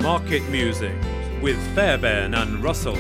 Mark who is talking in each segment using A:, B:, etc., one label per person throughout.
A: Market Musings with Fairbairn and Russell.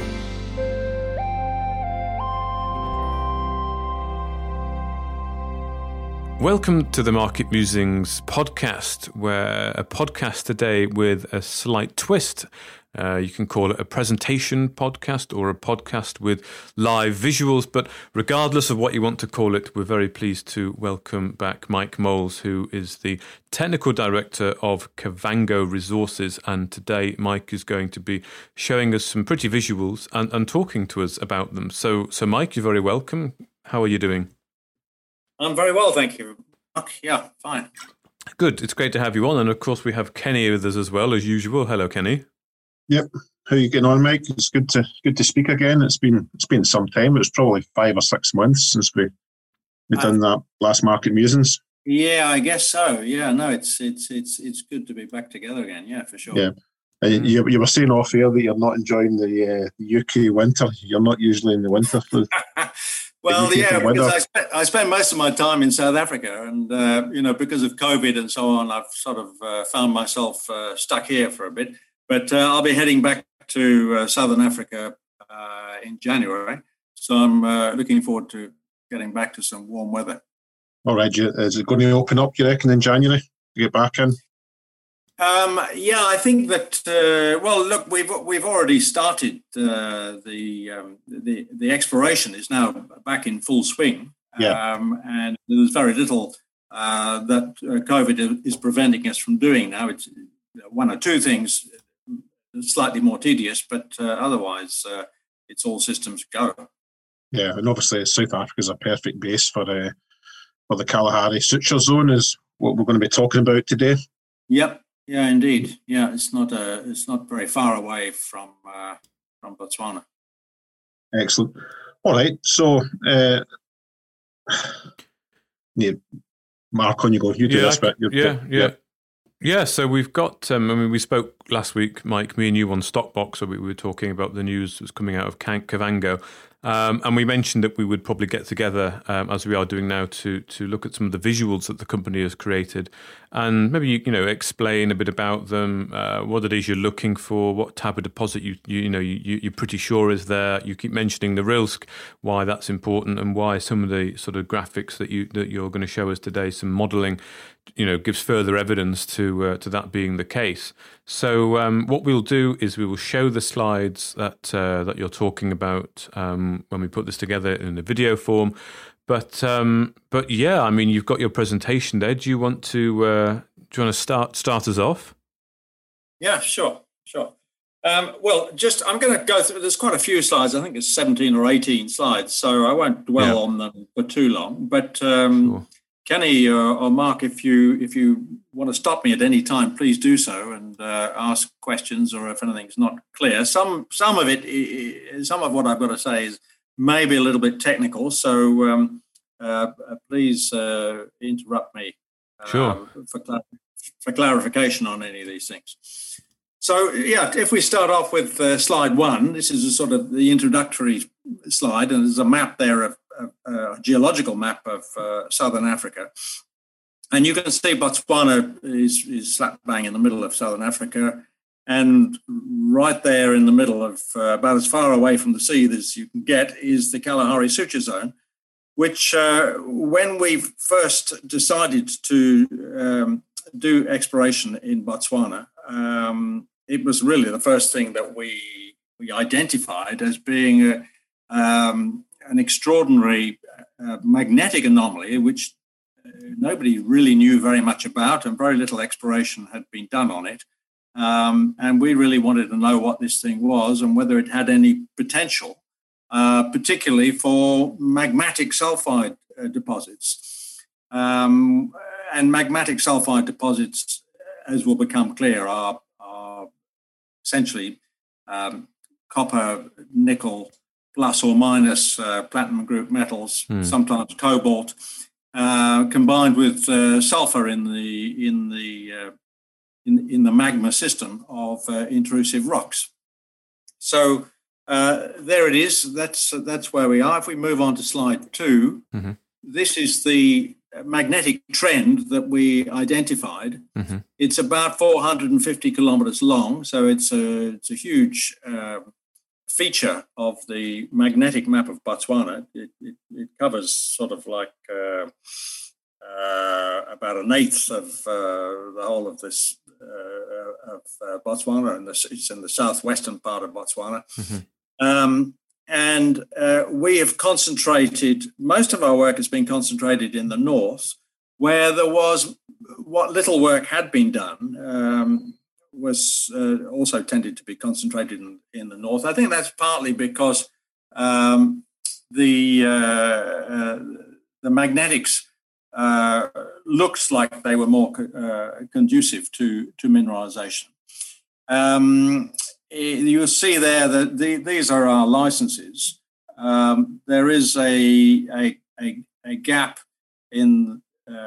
A: Welcome to the Market Musings podcast, where a podcast today with a slight twist. You can call it a presentation podcast or a podcast with live visuals, but regardless of what you want to call it, we're very pleased to welcome back Mike Moles, who is the Technical Director of Kavango Resources. And today Mike is going to be showing us some pretty visuals and talking to us about them. So Mike, you're very welcome. How are you doing?
B: I'm very well, thank you, Mark. Yeah, fine.
A: Good. It's great to have you on. And of course, we have Kenny with us as well, as usual. Hello, Kenny.
C: Yep. How are you getting on, Mike? It's good to speak again. It's been some time. It was probably 5 or 6 months since we done that last Market Musings.
B: Yeah, I guess so. Yeah, no, it's good to be back together again. Yeah, for sure.
C: Yeah. You were saying off air that you're not enjoying the UK winter. You're not usually in the winter.
B: Well, yeah, because I spend most of my time in South Africa, and because of COVID and so on, I've sort of found myself stuck here for a bit. But I'll be heading back to Southern Africa in January, so I'm looking forward to getting back to some warm weather.
C: All right, is it going to open up, you reckon, in January to get back in?
B: Yeah, I think that. Well, look, we've already started the exploration is now back in full swing.
C: Yeah.
B: And there's very little that COVID is preventing us from doing now. It's one or two things slightly more tedious, but otherwise it's all systems go.
C: Yeah, and obviously South Africa is a perfect base for the Kalahari Suture Zone, is what we're going to be talking about today.
B: Yep. Yeah, indeed. Yeah, it's not very far away from Botswana.
C: Excellent. All right. So, Mark, on you go. You do this bit.
A: Yeah. So we've got. We spoke last week, Mike, me and you on Stockbox. So we were talking about the news that's coming out of Kavango. And we mentioned that we would probably get together, as we are doing now, to look at some of the visuals that the company has created, and maybe explain a bit about them, what it is you're looking for, what type of deposit you're pretty sure is there. You keep mentioning the Rilsk, why that's important, and why some of the sort of graphics that you're going to show us today, some modelling, gives further evidence to that being the case. So what we'll do is we will show the slides that you're talking about when we put this together in the video form. But yeah, I mean, you've got your presentation there. Do you want to start us off?
B: Yeah, sure. Well, I'm going to go through. There's quite a few slides. I think it's 17 or 18 slides, so I won't dwell on them for too long. But
A: sure.
B: Kenny or Mark, if you want to stop me at any time, please do so and ask questions, or if anything's not clear. Some of what I've got to say is maybe a little bit technical, so please interrupt me
A: sure.
B: for clarification on any of these things. So, yeah, if we start off with slide 1, this is a sort of the introductory slide, and there's a map there of a geological map of Southern Africa. And you can see Botswana is slap bang in the middle of Southern Africa, and right there in the middle of about as far away from the sea as you can get is the Kalahari Suture Zone, which when we first decided to do exploration in Botswana, it was really the first thing that we identified as being an extraordinary magnetic anomaly, which nobody really knew very much about, and very little exploration had been done on it. And we really wanted to know what this thing was and whether it had any potential, particularly for magmatic sulfide deposits. And magmatic sulfide deposits, as will become clear, are essentially copper, nickel, plus or minus platinum group metals, sometimes cobalt, combined with sulfur in the magma system of intrusive rocks. So there it is. That's where we are. If we move on to slide 2, this is the magnetic trend that we identified.
A: Mm-hmm.
B: It's about 450 kilometers long, so it's a huge feature of the magnetic map of Botswana. It covers sort of like about an eighth of the whole of this of Botswana, and it's in the southwestern part of Botswana.
A: Mm-hmm.
B: And we have concentrated, most of our work has been concentrated in the north, where there was what little work had been done was also tended to be concentrated in the north. I think that's partly because the magnetics looks like they were more conducive to mineralization. You'll see there that these are our licenses. There is a gap in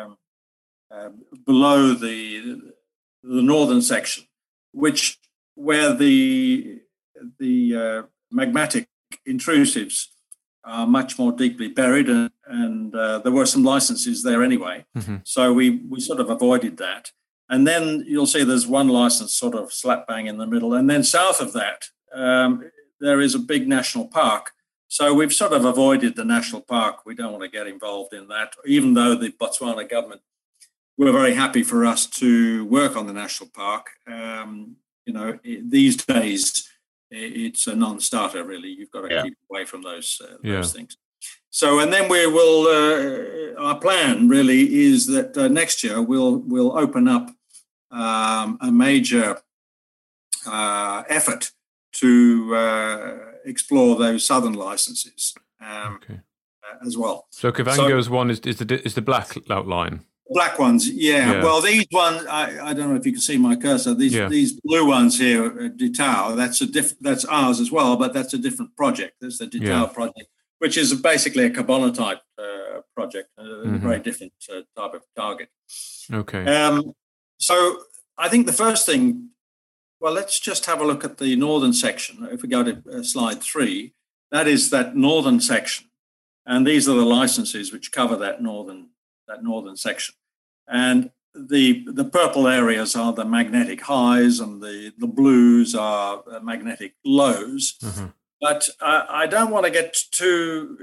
B: below the northern section, where the magmatic intrusives are much more deeply buried, and there were some licenses there anyway.
A: Mm-hmm.
B: So we sort of avoided that. And then you'll see there's one license sort of slap bang in the middle. And then south of that, there is a big national park. So we've sort of avoided the national park. We don't want to get involved in that, even though the Botswana government were very happy for us to work on the national park. These days, it's a non-starter, really. You've got to keep away from those things. So, and then we will. Our plan really is that next year we'll open up a major effort to explore those southern licenses as well.
A: So Kavango's one is the black outline.
B: Black ones, yeah. Well, these ones, I don't know if you can see my cursor. These blue ones here, Ditau, that's ours as well, but that's a different project. There's the Ditau project, which is basically a carbonatite project, a very different type of target.
A: Okay.
B: So I think the first thing, well, let's just have a look at the northern section. If we go to slide 3, that is that northern section, and these are the licenses which cover that northern section. And the purple areas are the magnetic highs, and the blues are magnetic lows.
A: Mm-hmm.
B: But I don't want to get too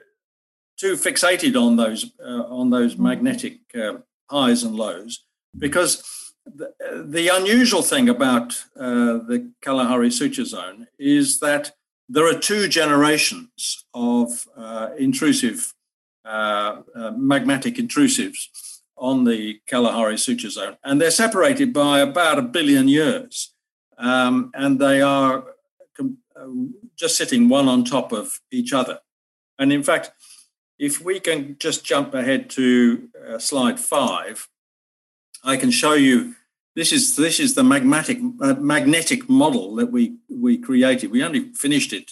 B: fixated on those magnetic highs and lows, because the unusual thing about the Kalahari Suture Zone is that there are 2 generations of intrusive magmatic intrusives on the Kalahari Suture Zone, and they're separated by about 1 billion years, and they are just sitting one on top of each other. And in fact, if we can just jump ahead to slide 5, I can show you. This is the magnetic model that we created. We only finished it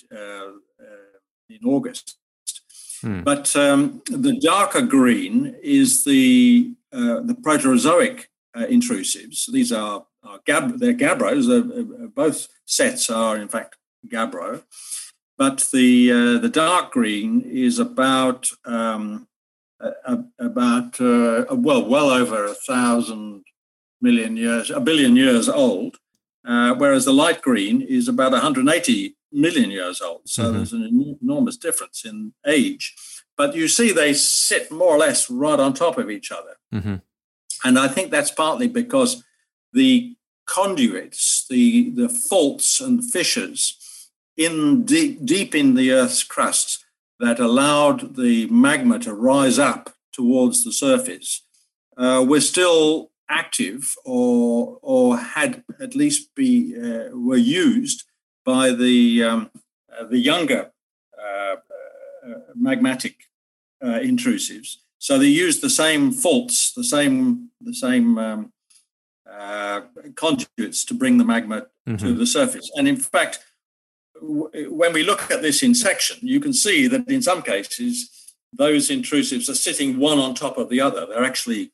B: in August. But the darker green is the Proterozoic intrusives. These are they're gabbros. Both sets are in fact gabbro, but the dark green is about well over 1,000 million years, 1 billion years old, whereas the light green is about 180 million years old. So there's an enormous difference in age. But you see they sit more or less right on top of each other.
A: Mm-hmm.
B: And I think that's partly because the conduits, the faults and fissures deep in the Earth's crust that allowed the magma to rise up towards the surface were still active or had at least were used by the younger magmatic intrusives. So they used the same faults, the same conduits to bring the magma to the surface. And in fact, when we look at this in section, you can see that in some cases those intrusives are sitting one on top of the other. They're actually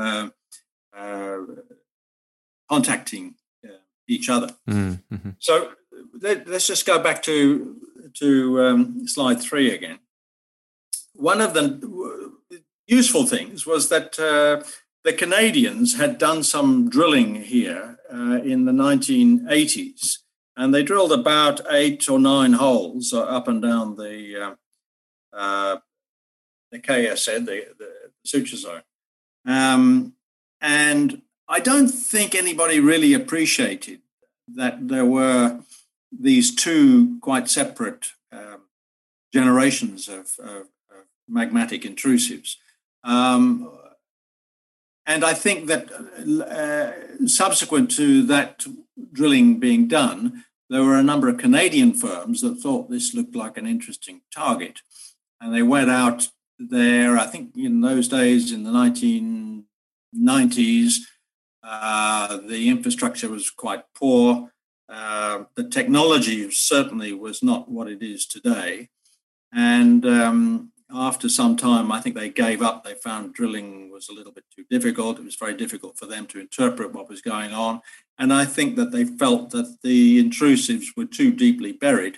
B: contacting each other.
A: Mm-hmm.
B: So let's just go back to slide 3 again. One of them, useful things was that the Canadians had done some drilling here in the 1980s, and they drilled about 8 or 9 holes up and down the KSZ, the suture zone. And I don't think anybody really appreciated that there were these two quite separate generations of magmatic intrusives. And I think that subsequent to that drilling being done, there were a number of Canadian firms that thought this looked like an interesting target. And they went out there, I think in those days, in the 1990s, the infrastructure was quite poor. The technology certainly was not what it is today. And after some time, I think they gave up. They found drilling was a little bit too difficult. It was very difficult for them to interpret what was going on. And I think that they felt that the intrusives were too deeply buried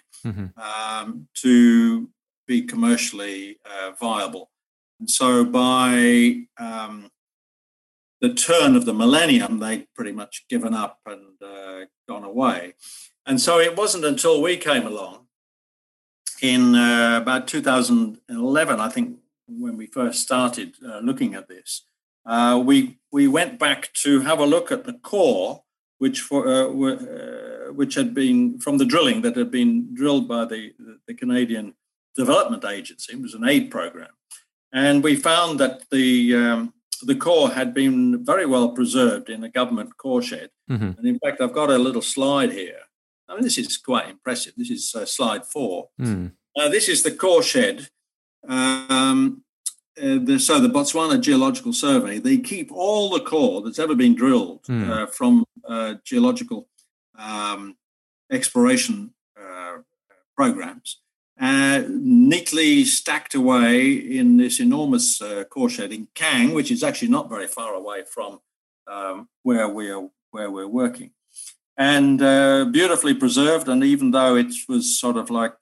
B: to be commercially viable. And so by the turn of the millennium, they'd pretty much given up and gone away. And so it wasn't until we came along in about 2011, I think, when we first started looking at this, we went back to have a look at the core, which had been from the drilling that had been drilled by the Canadian Development Agency. It was an aid program, and we found that the core had been very well preserved in a government core shed. And in fact, I've got a little slide here. I mean, this is quite impressive. This is slide 4. This is the core shed. So the Botswana Geological Survey, they keep all the core that's ever been drilled from geological exploration programs, neatly stacked away in this enormous core shed in Kang, which is actually not very far away from where we're working, and beautifully preserved. And even though it was sort of like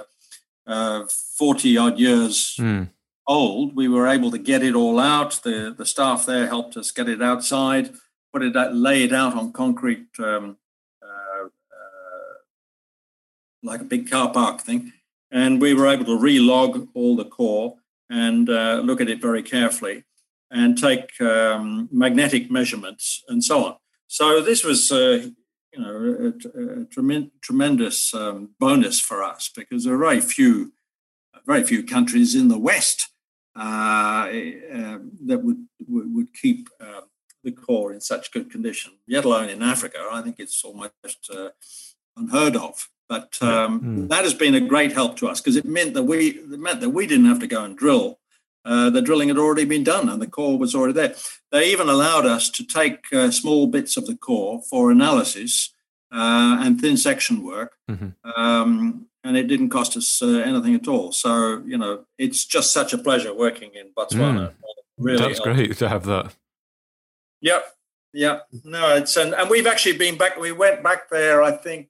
B: 40 odd years old, we were able to get it all out. The staff there helped us get it outside, lay it out on concrete, like a big car park thing. And we were able to re-log all the core and look at it very carefully and take magnetic measurements and so on. So this was, a tremendous bonus for us, because there are very few countries in the West that would keep the core in such good condition, let alone in Africa. I think it's almost unheard of. But that has been a great help to us, because it meant that we didn't have to go and drill. The drilling had already been done and the core was already there. They even allowed us to take small bits of the core for analysis and thin section work, and it didn't cost us anything at all. So, it's just such a pleasure working in Botswana. Really,
A: that's great to have that.
B: Yep. Yeah, no, and we've actually been back. We went back there, I think,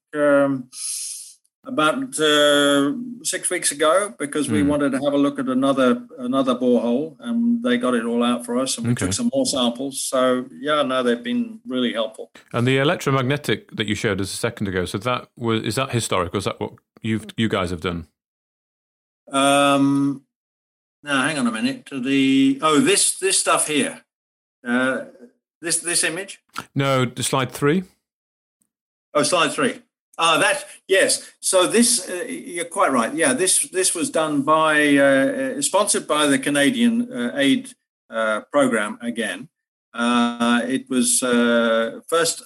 B: about 6 weeks ago, because we wanted to have a look at another borehole, and they got it all out for us, and we took some more samples. So they've been really helpful.
A: And the electromagnetic that you showed us a second ago, so is that historic, or is that what you guys have done?
B: Now, hang on a minute. This stuff here. This image?
A: No, slide 3.
B: Oh, slide 3. Yes. So this, you're quite right. Yeah, this was done by, sponsored by the Canadian aid program again. It was they first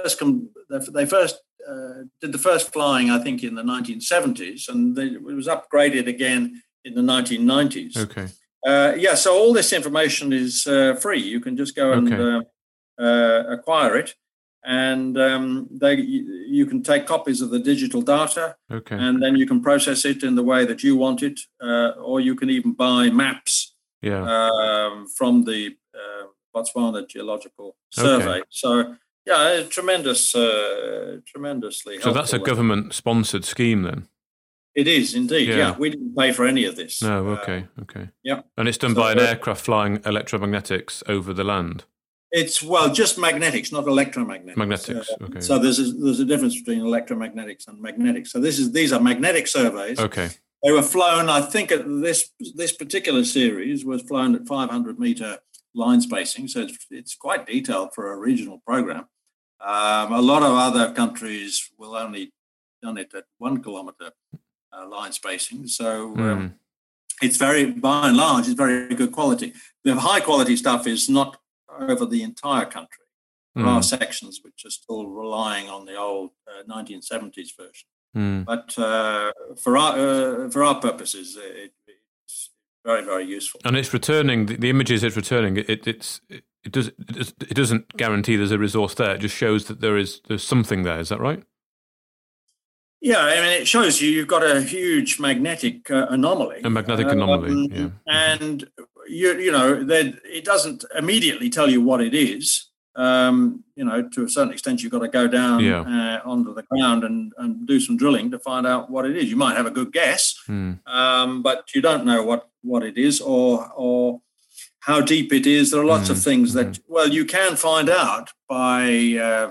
B: did the first flying, I think, in the 1970s, and it was upgraded again in the 1990s.
A: Okay.
B: So all this information is free. You can just go and acquire it, and you can take copies of the digital data, and then you can process it in the way that you want it, or you can even buy maps from the Botswana Geological Survey. So tremendously helpful.
A: So that's a government-sponsored scheme then?
B: It is indeed. Yeah. We didn't pay for any of this.
A: No. Okay.
B: Yeah.
A: And it's done by an aircraft flying electromagnetics over the land.
B: It's just magnetics, not electromagnetics.
A: Magnetics. Okay.
B: So there's a difference between electromagnetics and magnetics. So these are magnetic surveys.
A: Okay.
B: They were flown. I think this particular series was flown at 500-meter line spacing. So it's quite detailed for a regional program. A lot of other countries will only done it at 1 kilometer line spacing. So it's by and large, it's very good quality. The high quality stuff is not over the entire country. There are sections which are still relying on the old 1970s version. But for our purposes, it's very, very useful.
A: And it's returning the images. It's returning. It doesn't guarantee there's a resource there. It just shows that there's something there. Is that right?
B: Yeah, I mean, it shows you've got a huge magnetic anomaly.
A: A magnetic anomaly, yeah.
B: And, it doesn't immediately tell you what it is. To a certain extent, you've got to go down onto the ground and do some drilling to find out what it is. You might have a good guess, but you don't know what it is or how deep it is. There are lots of things that, you can find out by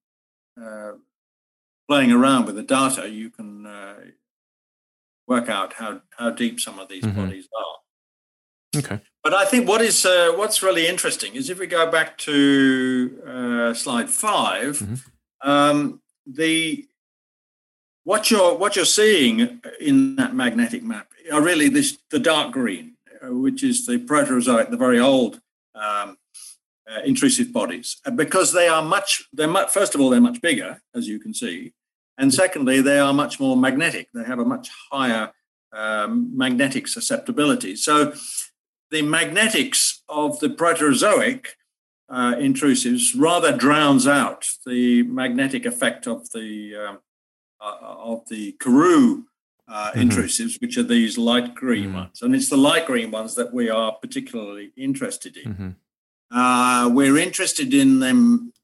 B: playing around with the data. You can work out how deep some of these bodies are.
A: Okay.
B: But I think what's really interesting is if we go back to slide 5, what you're seeing in that magnetic map are really the dark green, which is the Proterozoic, the very old intrusive bodies, because first of all, they're much bigger, as you can see, and secondly, they are much more magnetic. They have a much higher magnetic susceptibility. So the magnetics of the Proterozoic intrusives rather drowns out the magnetic effect of the Karoo intrusives, which are these light green ones. And it's the light green ones that we are particularly interested in. We're interested in them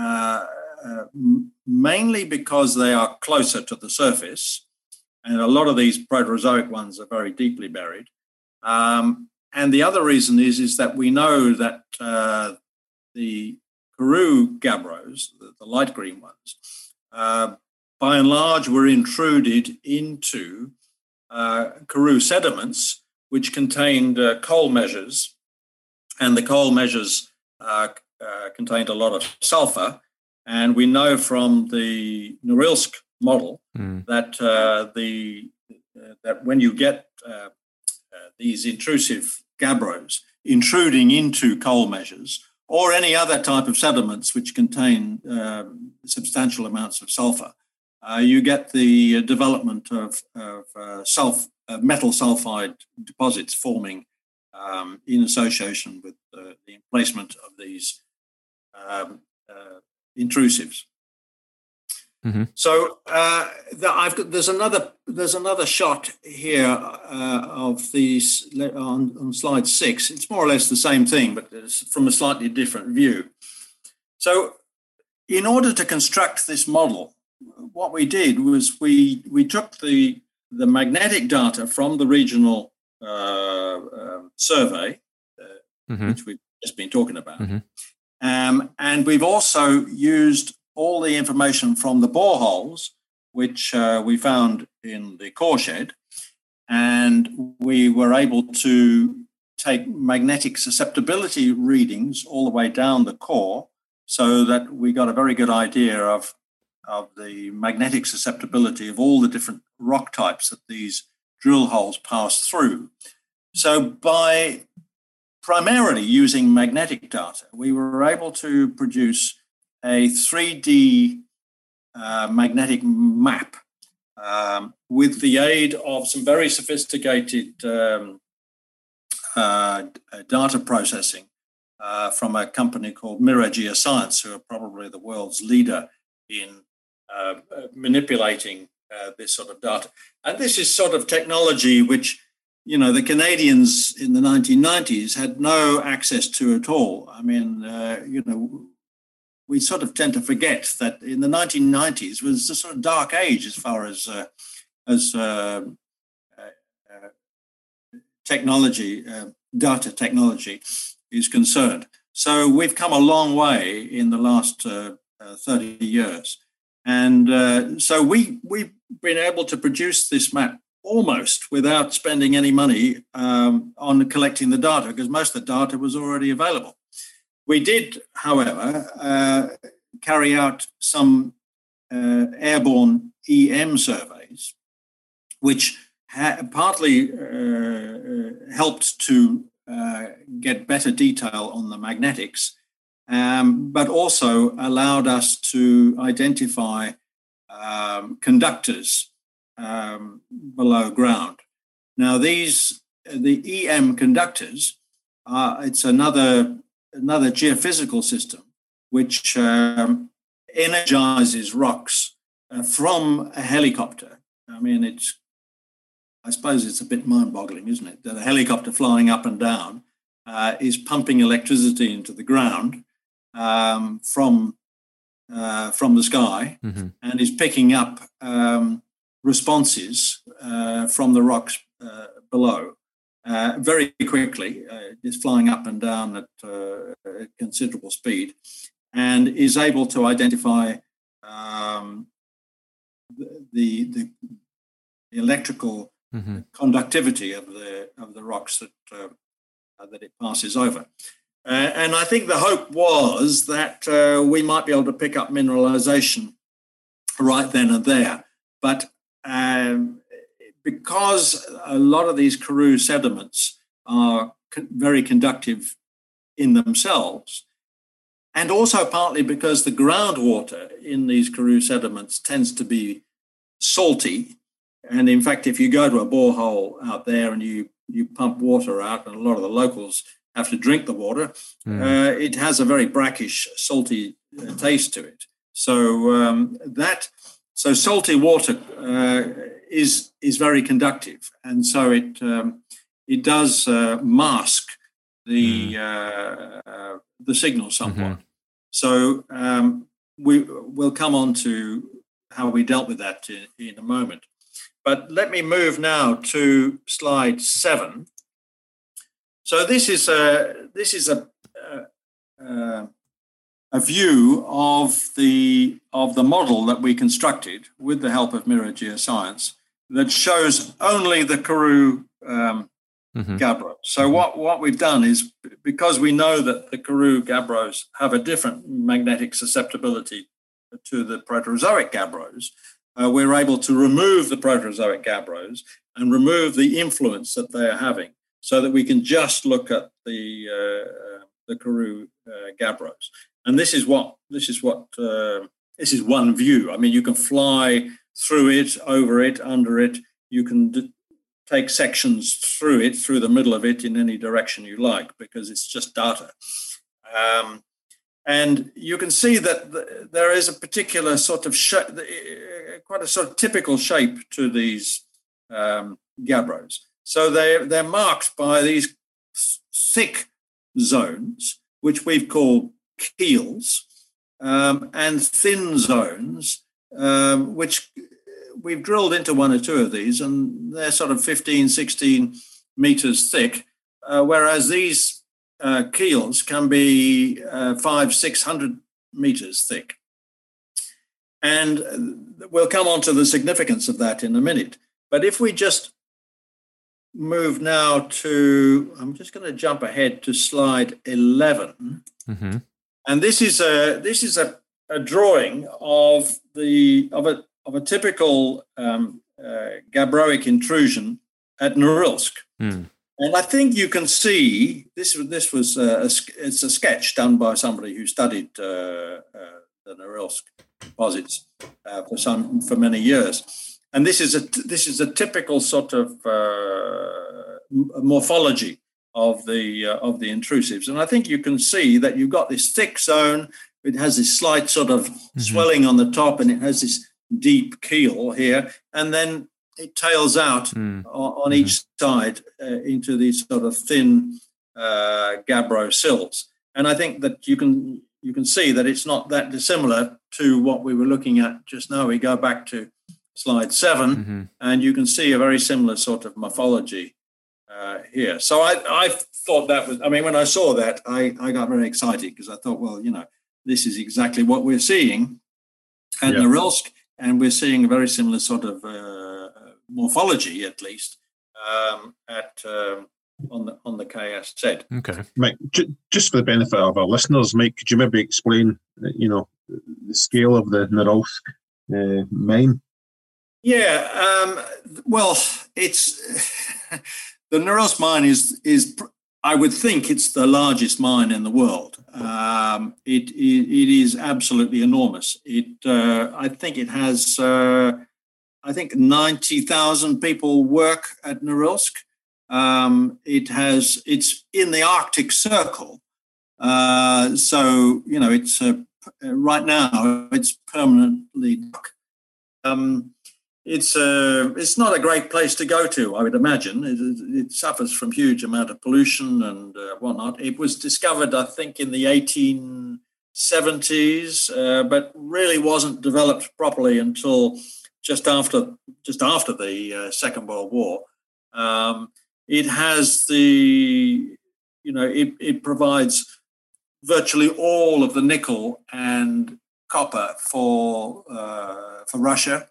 B: mainly because they are closer to the surface, and a lot of these Proterozoic ones are very deeply buried. And the other reason is that we know that the Karoo gabbros, the light green ones, by and large were intruded into Karoo sediments, which contained coal measures, and the coal measures contained a lot of sulfur. And we know from the Norilsk model that that when you get these intrusive gabbros intruding into coal measures or any other type of sediments which contain substantial amounts of sulfur, you get the development of metal sulfide deposits forming in association with the emplacement of these intrusives. So there's another shot here of these on slide 6. It's more or less the same thing, but it's from a slightly different view. So in order to construct this model, what we did was we took the magnetic data from the regional survey, which we've just been talking about, and we've also used all the information from the boreholes, which we found in the core shed, and we were able to take magnetic susceptibility readings all the way down the core, so that we got a very good idea of the magnetic susceptibility of all the different rock types that these drill holes pass through. So by primarily using magnetic data, we were able to produce a 3D magnetic map with the aid of some very sophisticated data processing from a company called Mirror Geoscience, who are probably the world's leader in manipulating this sort of data. And this is sort of technology which, the Canadians in the 1990s had no access to at all. I mean, we sort of tend to forget that in the 1990s was a sort of dark age as far as as technology, data technology is concerned. So we've come a long way in the last 30 years. And so we've been able to produce this map almost without spending any money on collecting the data, because most of the data was already available. We did, however, carry out some airborne EM surveys, which partly helped to get better detail on the magnetics, but also allowed us to identify conductors below ground. Now, the EM conductors, it's another geophysical system which energizes rocks from a helicopter. I mean, I suppose it's a bit mind-boggling, isn't it, that a helicopter flying up and down is pumping electricity into the ground from the sky, mm-hmm. and is picking up responses from the rocks below very quickly. It's flying up and down at considerable speed, and is able to identify the electrical mm-hmm. conductivity of the rocks that it passes over. And I think the hope was that we might be able to pick up mineralization right then and there. But because a lot of these Karoo sediments are very conductive in themselves, and also partly because the groundwater in these Karoo sediments tends to be salty, and in fact, if you go to a borehole out there and you pump water out, and a lot of the locals have to drink the water, it has a very brackish, salty taste to it. So so salty water is very conductive, and so it does mask the signal somewhat. Mm-hmm. So we'll come on to how we dealt with that in a moment. But let me move now to slide 7. So this is a view of the model that we constructed with the help of Mirror Geoscience that shows only the Karoo mm-hmm. gabbros. So what we've done is, because we know that the Karoo gabbros have a different magnetic susceptibility to the Proterozoic gabbros, we're able to remove the Proterozoic gabbros and remove the influence that they are having, so that we can just look at the Karoo gabbros. And this is one view. I mean, you can fly through it, over it, under it. You can take sections through it, through the middle of it, in any direction you like, because it's just data. And you can see that there is a particular sort of quite a sort of typical shape to these gabbros. So they're marked by these thick zones, which we've called keels, and thin zones, which we've drilled into one or two of these, and they're sort of 15, 16 meters thick, whereas these keels can be 500-600 meters thick. And we'll come on to the significance of that in a minute. But if we just move now to, I'm just going to jump ahead to slide 11. Mm-hmm. And this is a drawing of a typical gabbroic intrusion at Norilsk. Mm. And I think you can see this was it's a sketch done by somebody who studied the Norilsk deposits for many years. And this is a typical sort of morphology of the intrusives. And I think you can see that you've got this thick zone. It has this slight sort of mm-hmm. swelling on the top, and it has this deep keel here, and then it tails out on mm-hmm. each side into these sort of thin gabbro sills. And I think that you can see that it's not that dissimilar to what we were looking at just now. We go back to slide 7, and you can see a very similar sort of morphology here. So I thought that was, I mean, when I saw that, I got very excited because I thought, well, this is exactly what we're seeing at Norilsk, and we're seeing a very similar sort of morphology, at least, on the KSZ.
A: Okay,
C: Mike, just for the benefit of our listeners, Mike, could you maybe explain, the scale of the Norilsk mine?
B: Yeah, well, it's the Norilsk mine is I would think it's the largest mine in the world. It is absolutely enormous. I think it has 90,000 people work at Norilsk. It's in the Arctic Circle, so it's right now it's permanently dark. It's not a great place to go to, I would imagine. It suffers from huge amount of pollution and whatnot. It was discovered, I think, in the 1870s, but really wasn't developed properly until just after the Second World War. It has it provides virtually all of the nickel and copper for Russia.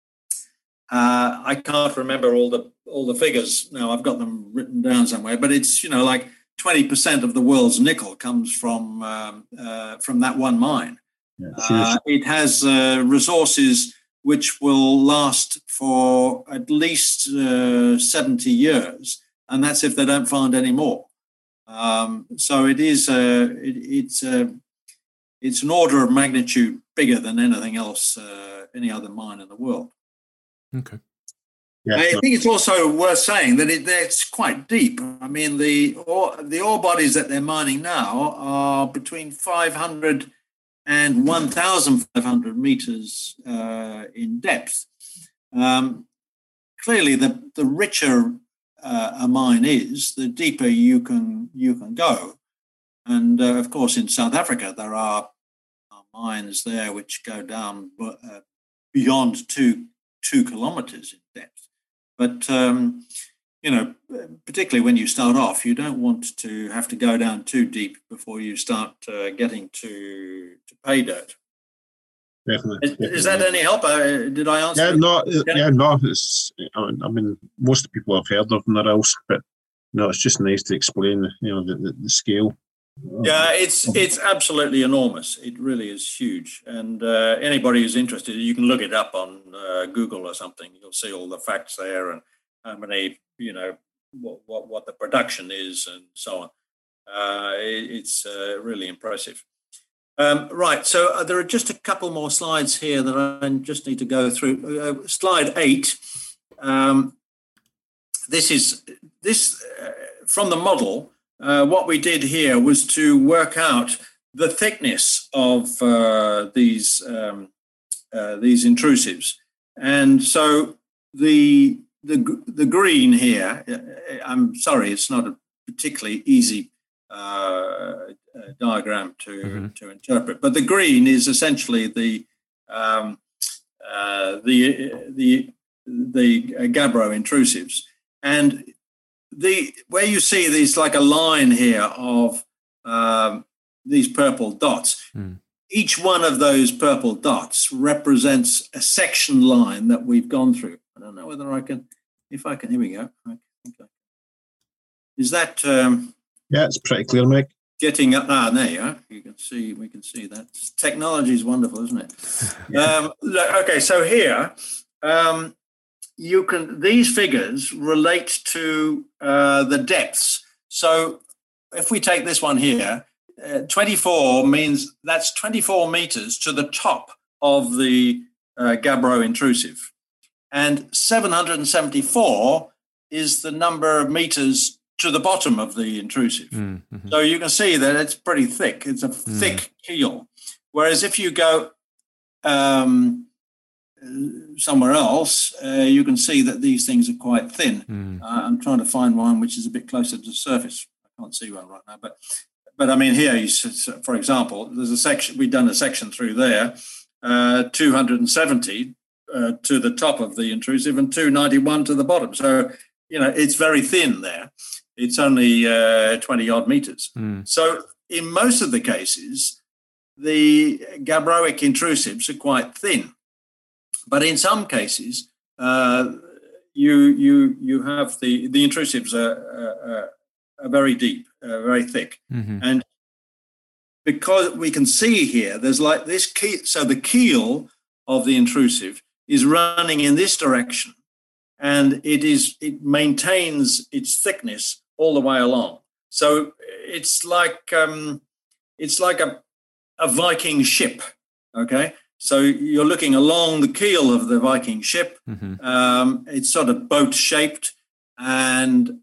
B: I can't remember all the figures now. I've got them written down somewhere, but it's like 20% of the world's nickel comes from that one mine. Yeah, it has resources which will last for at least 70 years, and that's if they don't find any more. So it is it's an order of magnitude bigger than anything else, any other mine in the world.
A: Okay.
C: Yeah.
B: I think it's also worth saying that it's quite deep. I mean, the ore bodies that they're mining now are between 500 and 1,500 meters in depth. Clearly, the richer a mine is, the deeper you can go. And of course, in South Africa, there are mines there which go down beyond 2 kilometers in depth. But, particularly when you start off, you don't want to have to go down too deep before you start getting to pay dirt.
C: Definitely.
B: Is that any help? Did I answer?
C: No. It's, I mean, most people have heard of Norilsk, but it's just nice to explain, the scale.
B: Yeah, it's absolutely enormous. It really is huge. And anybody who's interested, you can look it up on Google or something. You'll see all the facts there and how many, what the production is and so on. It's really impressive. Right, so there are just a couple more slides here that I just need to go through. Slide 8. This from the model. What we did here was to work out the thickness of these intrusives, and so the green here. I'm sorry, it's not a particularly easy diagram to interpret, but the green is essentially the gabbro intrusives, and where you see these like a line here of these purple dots. Each one of those purple dots represents a section line that we've gone through. I don't know whether I can. If I can, here we go. Okay. Is that?
C: Yeah, it's pretty clear, Mike.
B: Getting up. There you are. You can see. We can see that. Technology is wonderful, isn't it? Okay, so here. These figures relate to the depths. So if we take this one here, 24 means that's 24 meters to the top of the gabbro intrusive. And 774 is the number of meters to the bottom of the intrusive. Mm-hmm. So you can see that it's pretty thick. It's a thick keel. Whereas if you go somewhere else, you can see that these things are quite thin. I'm trying to find one which is a bit closer to the surface. I can't see one right now, but I mean here, for example, there's a section. We've done a section through there, 270 to the top of the intrusive and 291 to the bottom. So, it's very thin there. It's only 20 odd meters. So in most of the cases, the gabbroic intrusives are quite thin. But in some cases, you have the intrusives are very deep, very thick. And because we can see here, there's like this key, so the keel of the intrusive is running in this direction, and it maintains its thickness all the way along. So it's like a Viking ship. Okay, so you're looking along the keel of the Viking ship. It's sort of boat shaped, and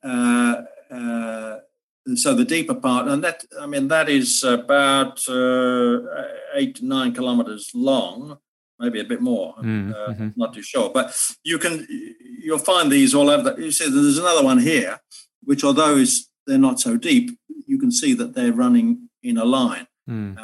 B: so the deeper part, and that is about 8 to 9 kilometers long, maybe a bit more. Not too sure, but you'll find these all over. You see, there's another one here, which although they're not so deep, you can see that they're running in a line. And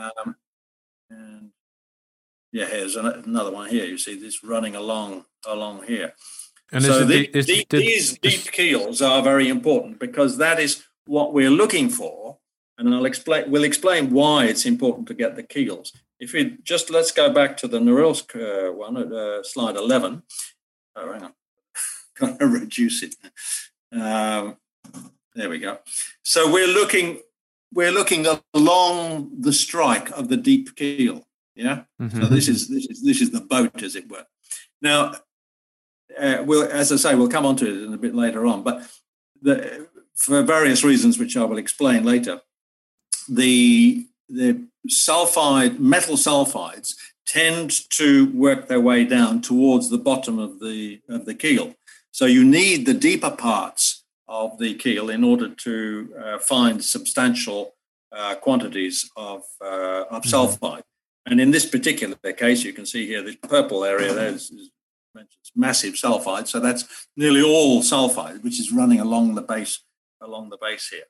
B: here's another one here. You see this running along here. And so these deep keels are very important because that is what we're looking for, and we'll explain why it's important to get the keels. If we let's go back to the Norilsk one at slide 11. Oh, hang on, got to reduce it. There we go. So we're looking along the strike of the deep keel. Yeah. So this is the boat, as it were. Now, as I say, we'll come on to it in a bit later on, but for various reasons, which I will explain later, the metal sulfides tend to work their way down towards the bottom of the keel. So you need the deeper parts of the keel in order to find substantial quantities of sulfide. And in this particular case, you can see here the purple area there is massive sulfide. So that's nearly all sulfide, which is running along the base here.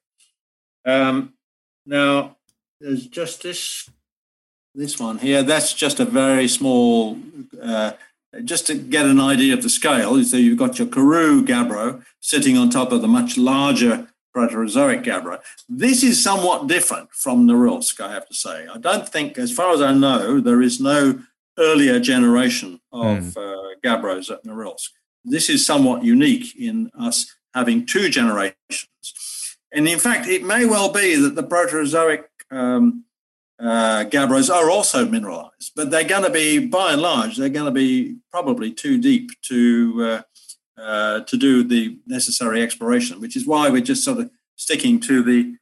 B: Now, there's just this one here. That's just a very small, just to get an idea of the scale. So you've got your Karoo gabbro sitting on top of the much larger Proterozoic gabbro. This is somewhat different from Norilsk, I have to say. I don't think, as far as I know, there is no earlier generation of gabbros at Norilsk. This is somewhat unique in us having 2 generations. And in fact, it may well be that the Proterozoic gabbros are also mineralized, but they're going to be, by and large, they're going to be probably too deep to do the necessary exploration, which is why we're just sort of sticking to the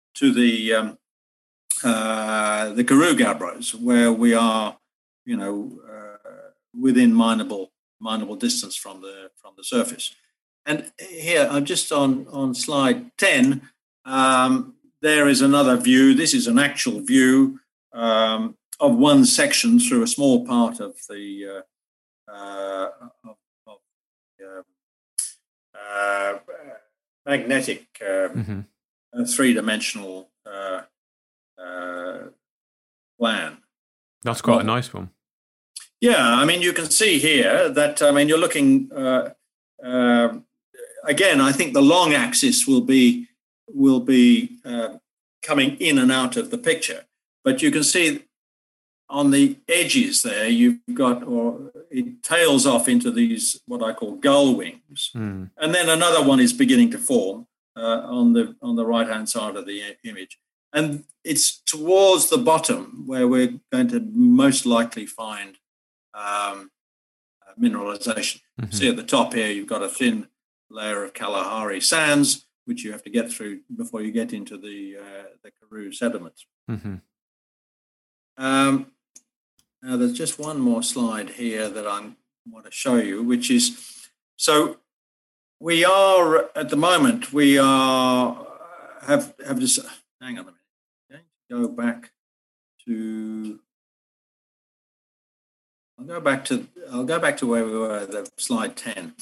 B: Karoo gabbros, where we are, within mineable distance from the surface. And here, I'm just on slide 10. There is another view. This is an actual view of one section through a small part of the magnetic 3-dimensional plan.
A: That's quite a nice one.
B: Yeah, I mean, you can see here that, you're looking, again, I think the long axis will be coming in and out of the picture. But you can see on the edges there, you've got, or it tails off into these, what I call gull wings. And then another one is beginning to form on the right-hand side of the image. And it's towards the bottom where we're going to most likely find mineralization. See at the top here, you've got a thin layer of Kalahari sands, which you have to get through before you get into the Karoo sediments. Now, there's just one more slide here that I want to show you, which is, so we are, at the moment, we are, have this, hang on a minute, okay? I'll go back to where we were, the slide 10.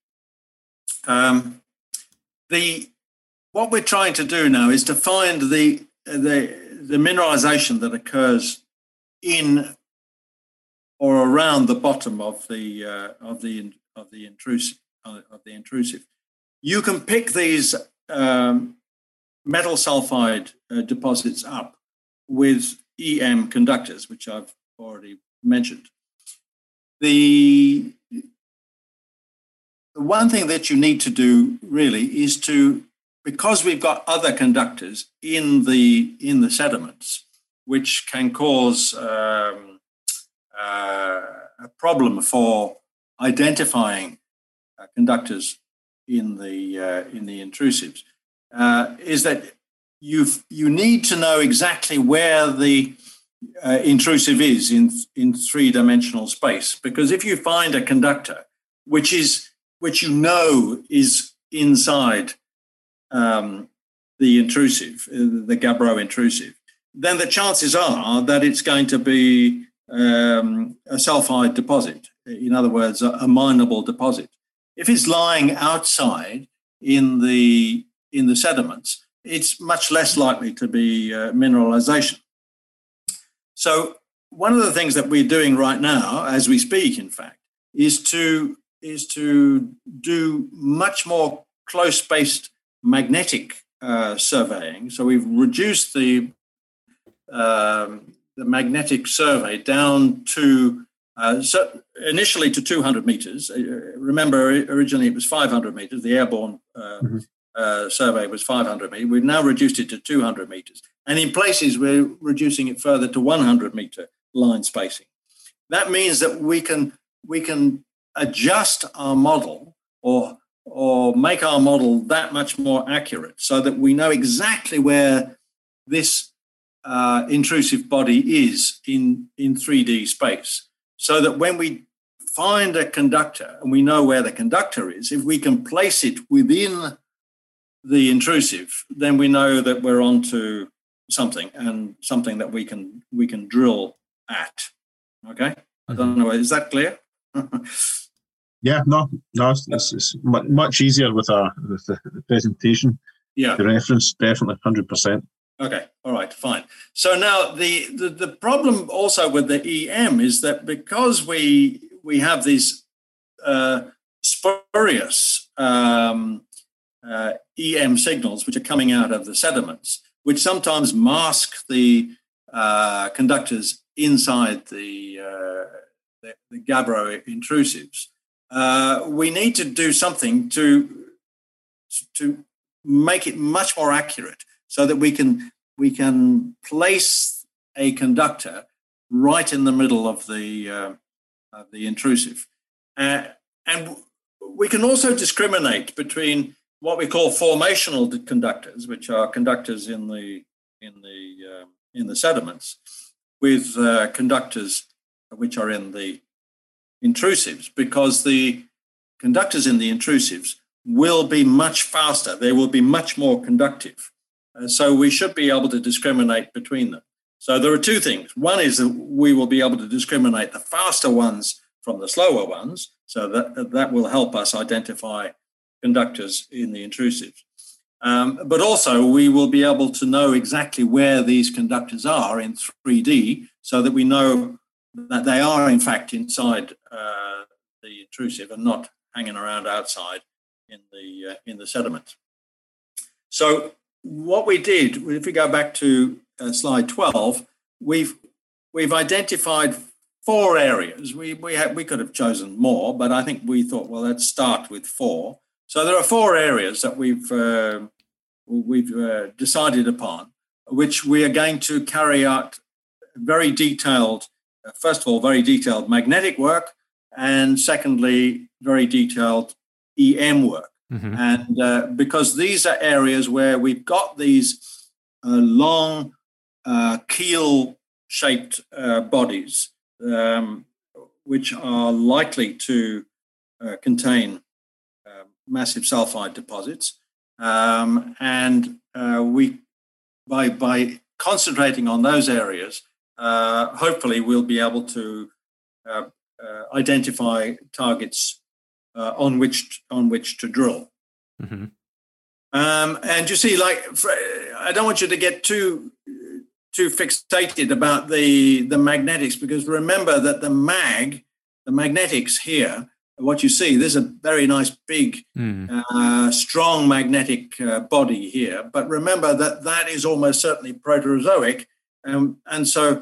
B: What we're trying to do now is to find the mineralization that occurs in or around the bottom of the intrusive. You can pick these metal sulfide deposits up with EM conductors, which I've already mentioned. The one thing that you need to do really is to, because we've got other conductors in the sediments, which can cause a problem for identifying conductors in the intrusives, is that you need to know exactly where the intrusive is in three-dimensional space, because if you find a conductor which you know is inside the intrusive, the Gabbro intrusive, then the chances are that it's going to be a sulfide deposit. In other words, a mineable deposit. If it's lying outside in the sediments, it's much less likely to be mineralization. So one of the things that we're doing right now, as we speak, in fact, is to do much more close-spaced magnetic surveying. So we've reduced the magnetic survey down to initially to 200 meters. Remember, originally it was 500 meters. The airborne survey was 500 meters. We've now reduced it to 200 meters. And in places, we're reducing it further to 100 meter line spacing. That means that we can adjust our model or make our model that much more accurate, so that we know exactly where this intrusive body is in 3D space, so that when we find a conductor and we know where the conductor is, if we can place it within the intrusive, then we know that we're onto something, and something that we can drill at. Okay, I don't know. Is that clear?
C: Yeah, no, it's much easier with the presentation.
B: Yeah,
C: the reference, definitely 100%.
B: Okay, all right, fine. So now the problem also with the EM is that because we have these spurious EM signals which are coming out of the sediments, which sometimes mask the conductors inside the Gabbro intrusives, we need to do something to make it much more accurate, so that we can place a conductor right in the middle of the intrusive, and we can also discriminate between what we call formational conductors, which are conductors in the sediments, with conductors which are in the intrusives, because the conductors in the intrusives will be much faster. They will be much more conductive. So we should be able to discriminate between them. So there are two things. One is that we will be able to discriminate the faster ones from the slower ones, so that will help us identify conductors in the intrusives. But also we will be able to know exactly where these conductors are in 3D, so that we know that they are in fact inside the intrusive and not hanging around outside in the sediment. So what we did, if we go back to slide 12, we've identified 4 areas. We could have chosen more, but I think we thought, well, let's start with 4. So there are 4 areas that we've decided upon, which we are going to carry out very detailed, first of all, very detailed magnetic work, and secondly, very detailed EM work. Mm-hmm. And because these are areas where we've got these long keel-shaped bodies, which are likely to contain massive sulfide deposits, and we, by concentrating on those areas, hopefully we'll be able to identify targets on which to drill. Mm-hmm. And you see, I don't want you to get too too fixated about the magnetics, because remember that the magnetics here, what you see, there's a very nice big, strong magnetic body here. But remember that is almost certainly Proterozoic, and so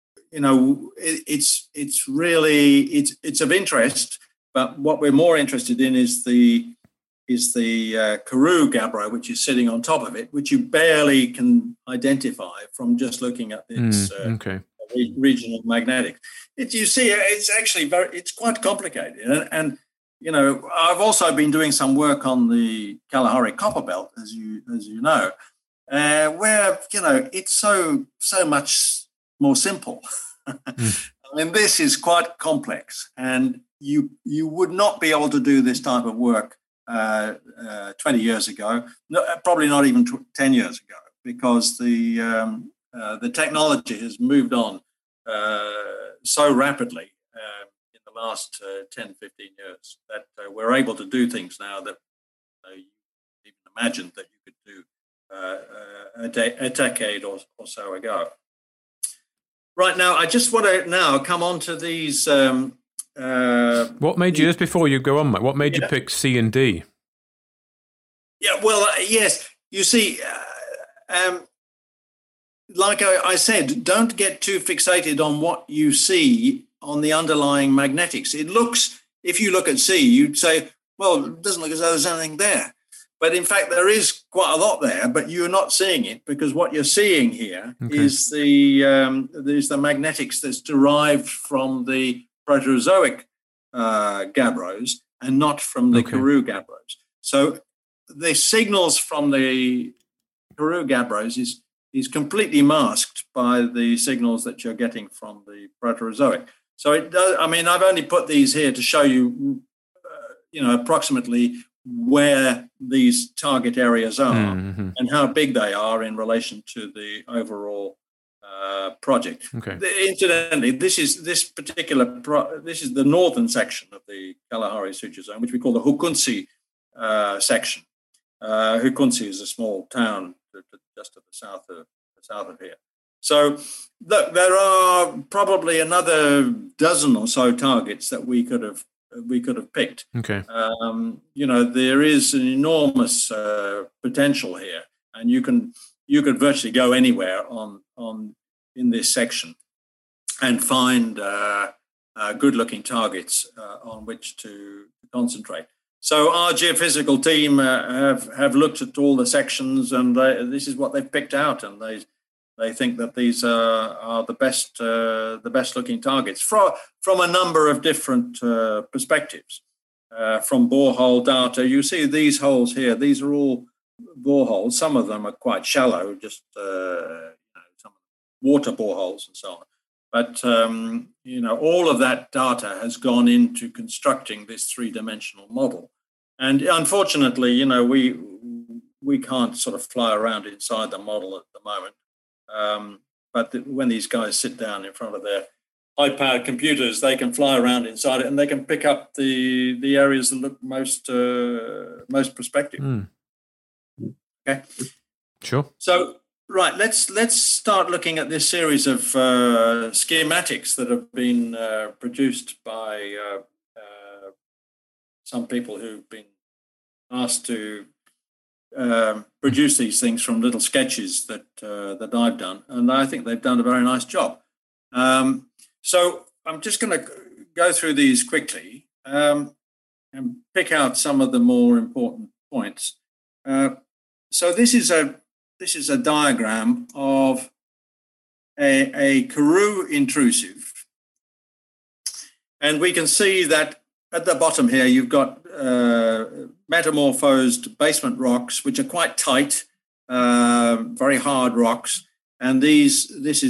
B: it's of interest. But what we're more interested in is the Karoo gabbro, which is sitting on top of it, which you barely can identify from just looking at its regional magnetics. You see, it's actually it's quite complicated. And I've also been doing some work on the Kalahari Copper Belt, as you know, where it's so much more simple. I mean, this is quite complex, and you would not be able to do this type of work 20 years ago, probably not even 10 years ago, because the technology has moved on so rapidly in the last 10, 15 years that we're able to do things now that you even imagined that you could do a decade or so ago. Right now, I just want to now come on to these.
A: What made you, just before you go on, Mike, what made you pick C and D?
B: Yeah, well, yes. You see, like I said, don't get too fixated on what you see on the underlying magnetics. It looks, if you look at C, you'd say, well, it doesn't look as though there's anything there. But in fact, there is quite a lot there, but you're not seeing it, because what you're seeing here is there's the magnetics that's derived from the Proterozoic gabbros and not from the Karoo gabbros. So the signals from the Karoo gabbros is completely masked by the signals that you're getting from the Proterozoic. So it does. I mean, I've only put these here to show you, approximately where these target areas are and how big they are in relation to the overall project. Incidentally, this is the northern section of the Kalahari Suture Zone, which we call the Hukunsi section. Hukunsi is a small town just to the south of here. So look, there are probably another dozen or so targets that we could have picked. There is an enormous potential here, and you could virtually go anywhere in this section and find good-looking targets on which to concentrate. So our geophysical team have looked at all the sections, and this is what they've picked out, and they think that these are the best looking targets from a number of different perspectives. From borehole data, you see these holes here. These are all boreholes. Some of them are quite shallow, just some water boreholes and so on. But all of that data has gone into constructing this three-dimensional model. And unfortunately, we can't sort of fly around inside the model at the moment. But when these guys sit down in front of their high-powered computers, they can fly around inside it, and they can pick up the areas that look most prospective. Okay,
A: sure.
B: So right, let's start looking at this series of schematics that have been produced by some people who've been asked to produce these things from little sketches that I've done, and I think they've done a very nice job. So I'm just going to go through these quickly and pick out some of the more important points. So this is a diagram of a Karoo intrusive, and we can see that at the bottom here you've got metamorphosed basement rocks, which are quite tight, very hard rocks, and this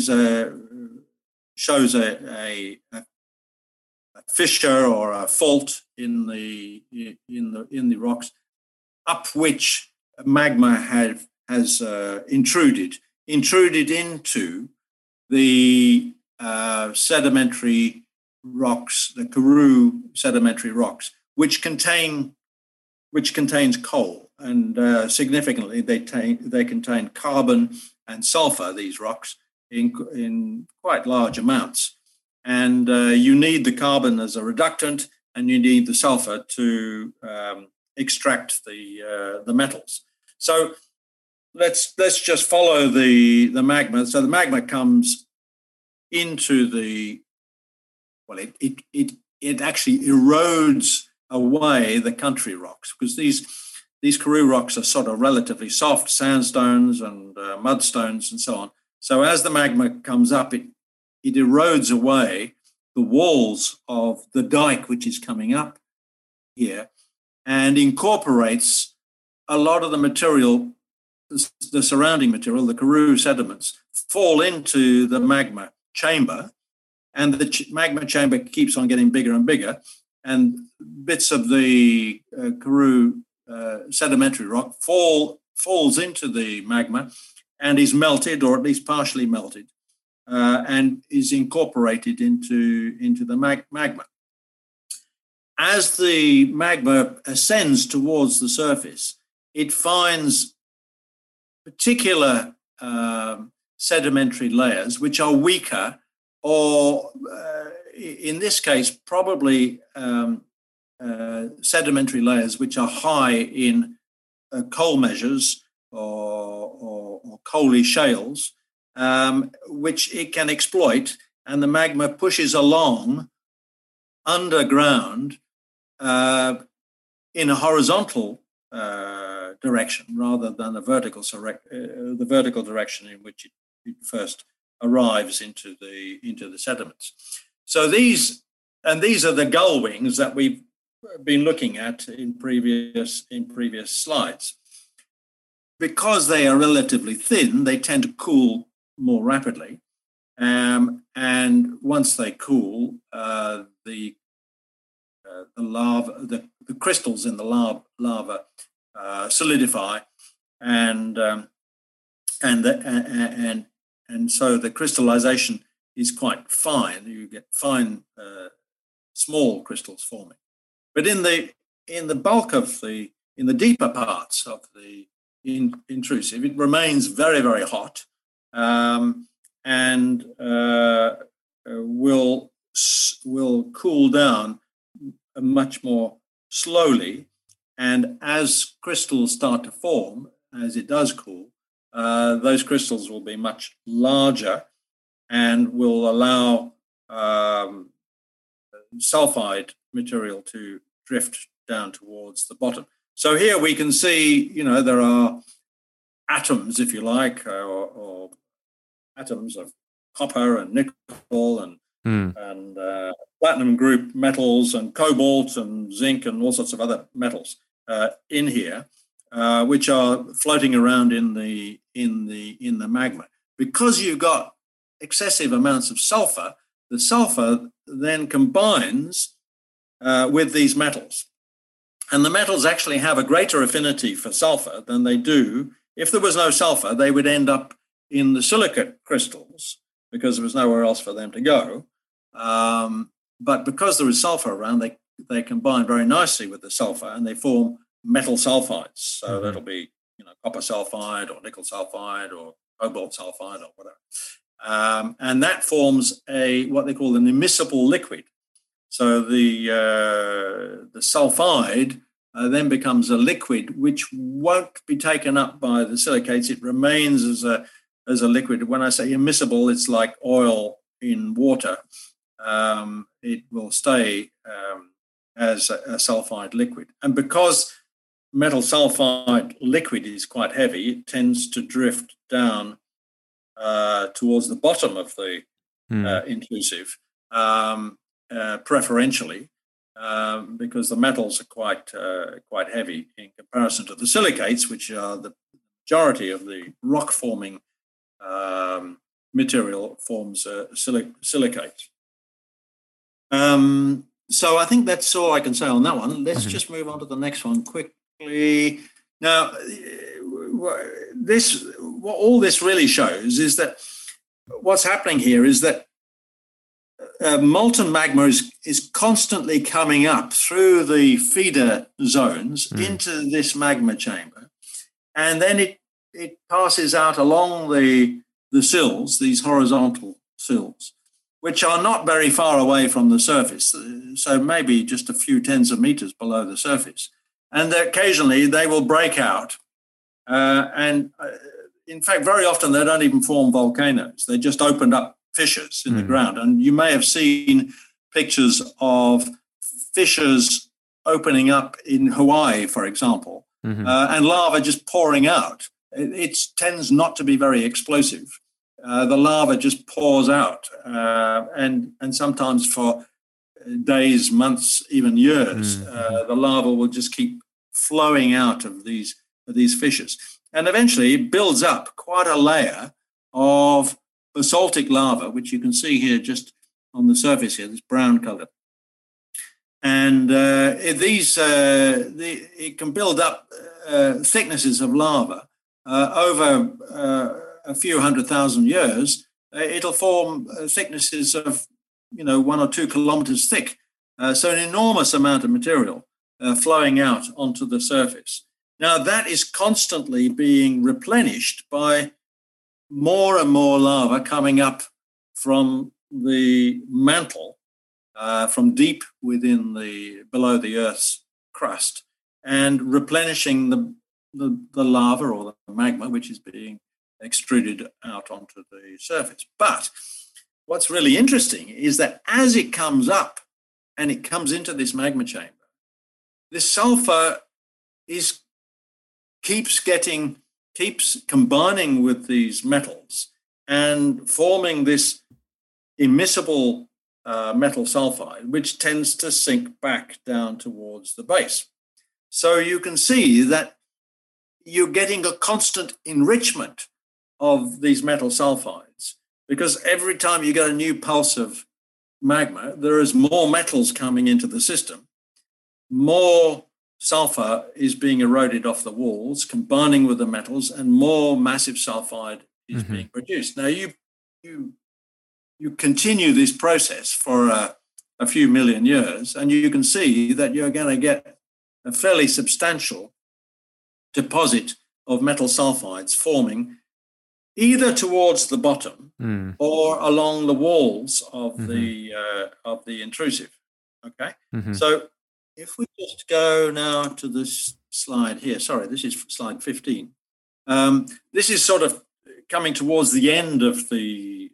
B: shows a fissure or a fault in the rocks, up which magma has intruded into the sedimentary rocks, the Karoo sedimentary rocks, which contains coal, and significantly they contain carbon and sulfur, these rocks, in quite large amounts. And you need the carbon as a reductant, and you need the sulfur to extract the metals. So let's just follow the magma. So the magma comes into it actually erodes away the country rocks, because these Karoo rocks are sort of relatively soft, sandstones and mudstones and so on. So as the magma comes up, it erodes away the walls of the dike which is coming up here, and incorporates a lot of the material, the surrounding material, the Karoo sediments, fall into the magma chamber, and the magma chamber keeps on getting bigger and bigger, and bits of the Karoo sedimentary rock falls into the magma and is melted, or at least partially melted, and is incorporated into the magma. As the magma ascends towards the surface, it finds particular sedimentary layers which are weaker, or in this case, probably sedimentary layers which are high in coal measures or coaly shales, which it can exploit, and the magma pushes along underground in a horizontal direction rather than the vertical direction in which it first arrives into the sediments. So these are the gull wings that we've been looking at in previous slides. Because they are relatively thin, they tend to cool more rapidly, and once they cool, the crystals in the lava solidify, and so the crystallization is quite fine. You get fine, small crystals forming. But in the bulk of in the deeper parts of the intrusive, it remains very, very hot, and will cool down much more slowly. And as crystals start to form, as it does cool, those crystals will be much larger and will allow sulfide material to drift down towards the bottom. So here we can see, there are atoms, if you like, or atoms of copper and nickel and platinum group metals and cobalt and zinc and all sorts of other metals in here, which are floating around in the magma. Because you've got excessive amounts of sulfur, the sulfur then combines with these metals. And the metals actually have a greater affinity for sulfur than they do. If there was no sulfur, they would end up in the silicate crystals because there was nowhere else for them to go. But because there is sulfur around, they combine very nicely with the sulfur and they form metal sulfides. So that'll be copper sulfide or nickel sulfide or cobalt sulfide or whatever. And that forms what they call an immiscible liquid. So the sulfide then becomes a liquid which won't be taken up by the silicates. It remains as a liquid. When I say immiscible, it's like oil in water. It will stay as a sulfide liquid. And because metal sulfide liquid is quite heavy, it tends to drift down towards the bottom of the intrusive. Preferentially, because the metals are quite heavy in comparison to the silicates, which are the majority of the rock-forming material forms silicate. So I think that's all I can say on that one. Let's just move on to the next one quickly. Now, what all this really shows is that what's happening here is that molten magma is constantly coming up through the feeder zones into this magma chamber, and then it passes out along the the sills, these horizontal sills, which are not very far away from the surface, so maybe just a few tens of meters below the surface. And occasionally they will break out. In fact, very often they don't even form volcanoes. They just opened up fissures in the ground. And you may have seen pictures of fissures opening up in Hawaii, for example, and lava just pouring out. It tends not to be very explosive. The lava just pours out, and sometimes for days, months, even years, the lava will just keep flowing out of these fissures. And eventually it builds up quite a layer of basaltic lava, which you can see here just on the surface here, this brown color. And it can build up thicknesses of lava over a few 100,000 years. It'll form thicknesses of 1 or 2 kilometers thick. So an enormous amount of material flowing out onto the surface. Now that is constantly being replenished by more and more lava coming up from the mantle, from deep below the Earth's crust, and replenishing the lava or the magma, which is being extruded out onto the surface. But what's really interesting is that as it comes up and it comes into this magma chamber, this sulfur keeps combining with these metals and forming this immiscible metal sulfide, which tends to sink back down towards the base. So you can see that you're getting a constant enrichment of these metal sulfides, because every time you get a new pulse of magma, there is more metals coming into the system, more sulfur is being eroded off the walls, combining with the metals, and more massive sulfide is being produced. Now, you continue this process for a few million years, and you can see that you're going to get a fairly substantial deposit of metal sulfides forming either towards the bottom or along the walls of the intrusive. Okay, so if we just go now to this slide here, sorry, this is slide 15. This is sort of coming towards the end of the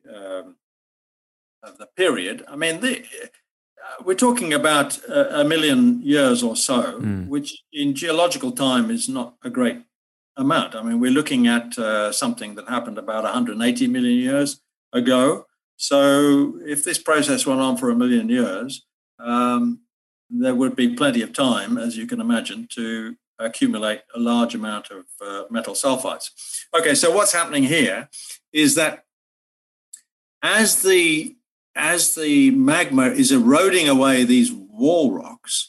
B: period. I mean, we're talking about a million years or so, which in geological time is not a great amount. I mean, we're looking at something that happened about 180 million years ago. So if this process went on for a million years, there would be plenty of time, as you can imagine, to accumulate a large amount of metal sulfides. Okay, so what's happening here is that as the magma is eroding away these wall rocks,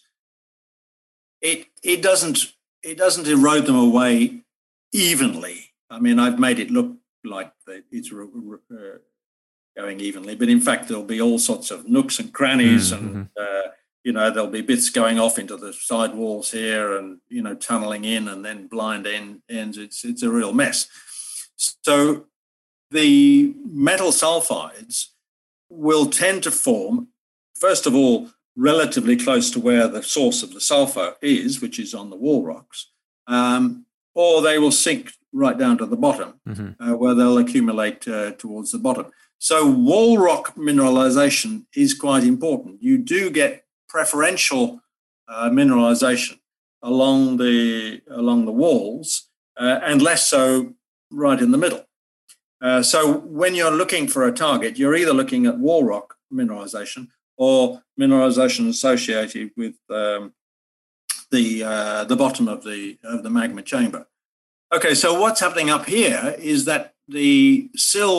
B: it doesn't erode them away evenly. I mean, I've made it look like it's going evenly, but in fact there'll be all sorts of nooks and crannies, and there'll be bits going off into the side walls here, and tunneling in, and then blind ends. It's a real mess. So the metal sulfides will tend to form, first of all, relatively close to where the source of the sulfur is, which is on the wall rocks, or they will sink right down to the bottom, where they'll accumulate towards the bottom. So wall rock mineralization is quite important. You do get preferential mineralization along the walls, and less so right in the middle. So when you're looking for a target, you're either looking at wall rock mineralization or mineralization associated with the bottom of the magma chamber. Okay, so what's happening up here is that the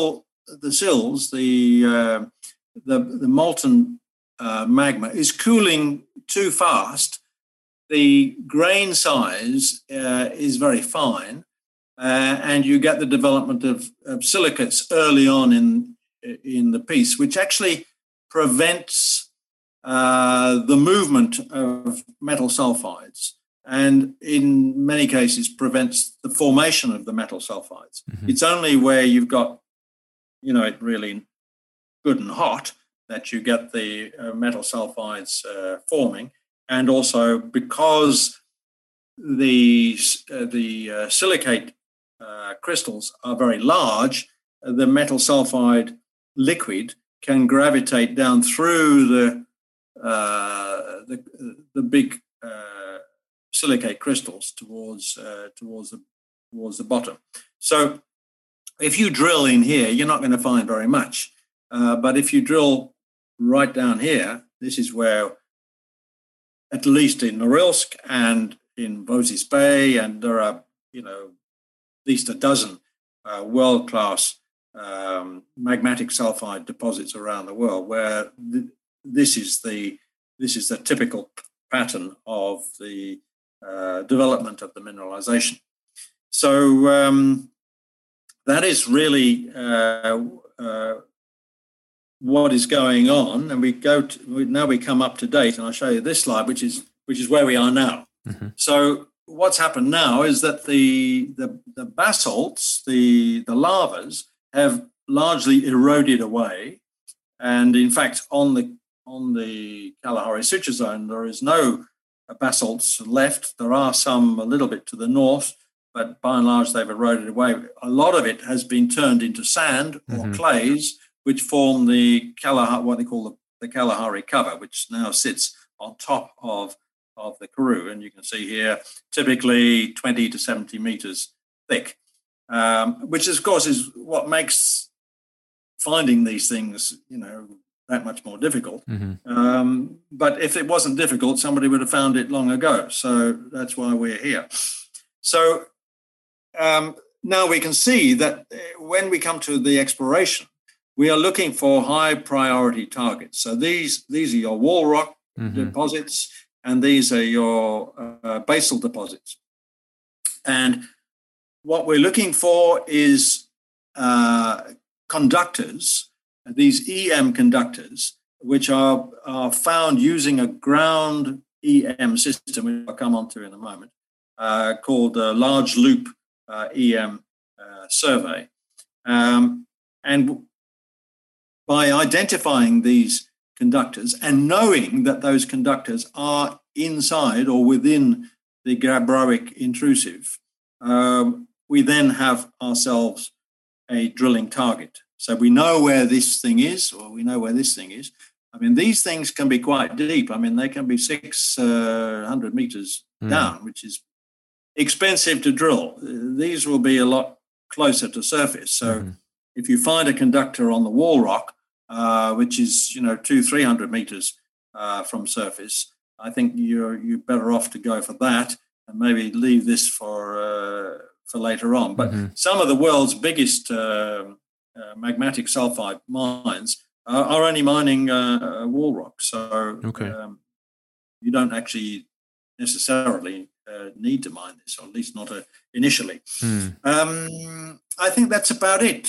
B: molten magma is cooling too fast. The grain size is very fine, and you get the development of silicates early on in the piece, which actually prevents the movement of metal sulfides, and in many cases prevents the formation of the metal sulfides. It's only where you've got it really good and hot, that you get the metal sulfides forming. And also because the silicate crystals are very large, the metal sulfide liquid can gravitate down through the big silicate crystals towards the bottom. So if you drill in here, you're not going to find very much. But if you drill right down here, this is where, at least in Norilsk and in Moses Bay, and there are, at least a dozen world-class magmatic sulfide deposits around the world, where this is the typical pattern of the development of the mineralization. So that is really what is going on, and now we come up to date, and I'll show you this slide, which is where we are now. Mm-hmm. So what's happened now is that the basalts, the lavas, have largely eroded away, and in fact on the Kalahari Suture Zone there is no basalts left. There are some a little bit to the north, but by and large they've eroded away. A lot of it has been turned into sand or mm-hmm. clays, which form the what they call the Kalahari cover, which now sits on top of the Karoo. And you can see here, typically 20 to 70 meters thick, which of course is what makes finding these things, that much more difficult. Mm-hmm. But if it wasn't difficult, somebody would have found it long ago. So that's why we're here. So now we can see that when we come to the exploration, we are looking for high priority targets. So these are your wall rock mm-hmm. deposits, and these are your basal deposits. And what we're looking for is conductors, these EM conductors, which are found using a ground EM system, which I'll come on to in a moment, called the Large Loop EM survey. And by identifying these conductors and knowing that those conductors are inside or within the gabbroic intrusive, we then have ourselves a drilling target. So we know where this thing is, or we know where this thing is. I mean, these things can be quite deep. I mean, they can be 600 meters down, which is expensive to drill. These will be a lot closer to surface. So if you find a conductor on the wall rock, which is 200-300 meters from surface, I think you're better off to go for that and maybe leave this for later on. But some of the world's biggest magmatic sulfide mines are only mining wall rock, so you don't actually necessarily need to mine this, or at least not initially. I think that's about it.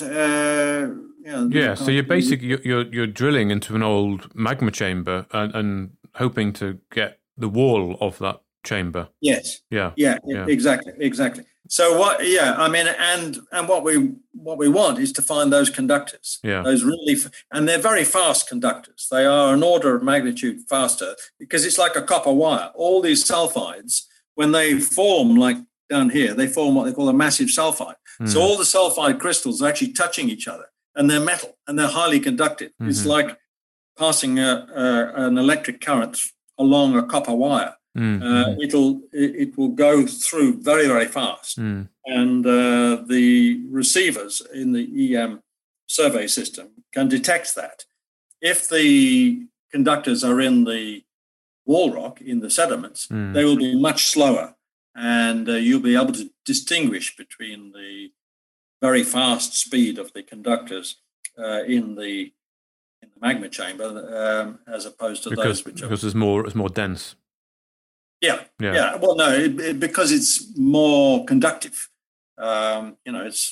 A: So you're basically you're drilling into an old magma chamber and hoping to get the wall of that chamber.
B: Yes.
A: Yeah.
B: Exactly. So what? Yeah, I mean, and what we want is to find those conductors.
A: Yeah.
B: Those really, and they're very fast conductors. They are an order of magnitude faster because it's like a copper wire. All these sulfides, when they form, like down here, they form what they call a massive sulfide. So all the sulfide crystals are actually touching each other, and they're metal and they're highly conductive. It's like passing an electric current along a copper wire. It will go through very, very fast. And the receivers in the EM survey system can detect that. If the conductors are in the wall rock, in the sediments, they will be much slower, and you'll be able to distinguish between the very fast speed of the conductors in the magma chamber as opposed to those which
A: because it's more dense.
B: Yeah. Well, no, because it's more conductive. It's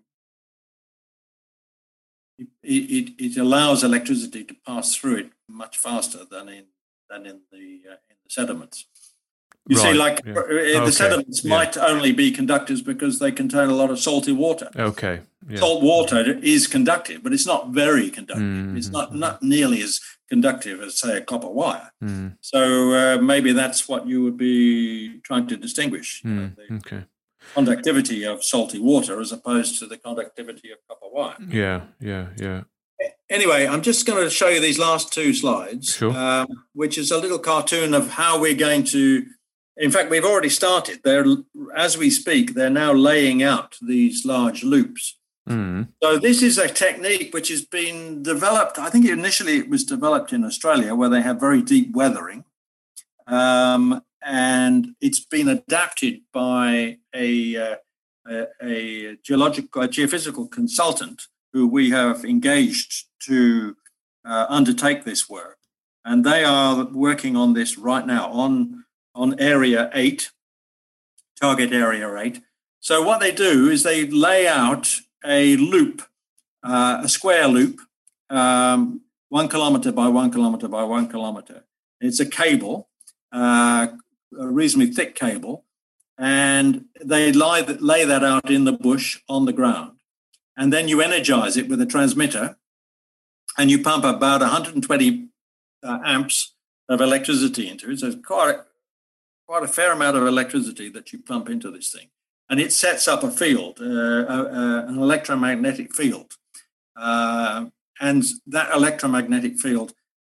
B: it allows electricity to pass through it much faster than in the sediments. You see, the sediments might only be conductors because they contain a lot of salty water.
A: Okay.
B: Salt water is conductive, but it's not very conductive. It's not nearly as conductive as, say, a copper wire. So maybe that's what you would be trying to distinguish. The conductivity of salty water as opposed to the conductivity of copper wire.
A: Yeah.
B: Anyway, I'm just going to show you these last two slides, which is a little cartoon of how we're going to. In fact, we've already started. As we speak, they're now laying out these large loops. So this is a technique which has been developed. I think initially it was developed in Australia, where they have very deep weathering, and it's been adapted by a geophysical consultant who we have engaged to undertake this work, and they are working on this right now on Area 8, Target Area 8. So what they do is they lay out a loop, a square loop, 1 kilometre by 1 kilometre by 1 kilometre. It's a cable, a reasonably thick cable, and they lay that out in the bush on the ground. And then you energize it with a transmitter, and you pump about 120 amps of electricity into it. So it's quite a fair amount of electricity that you pump into this thing. And it sets up a field, an electromagnetic field. And that electromagnetic field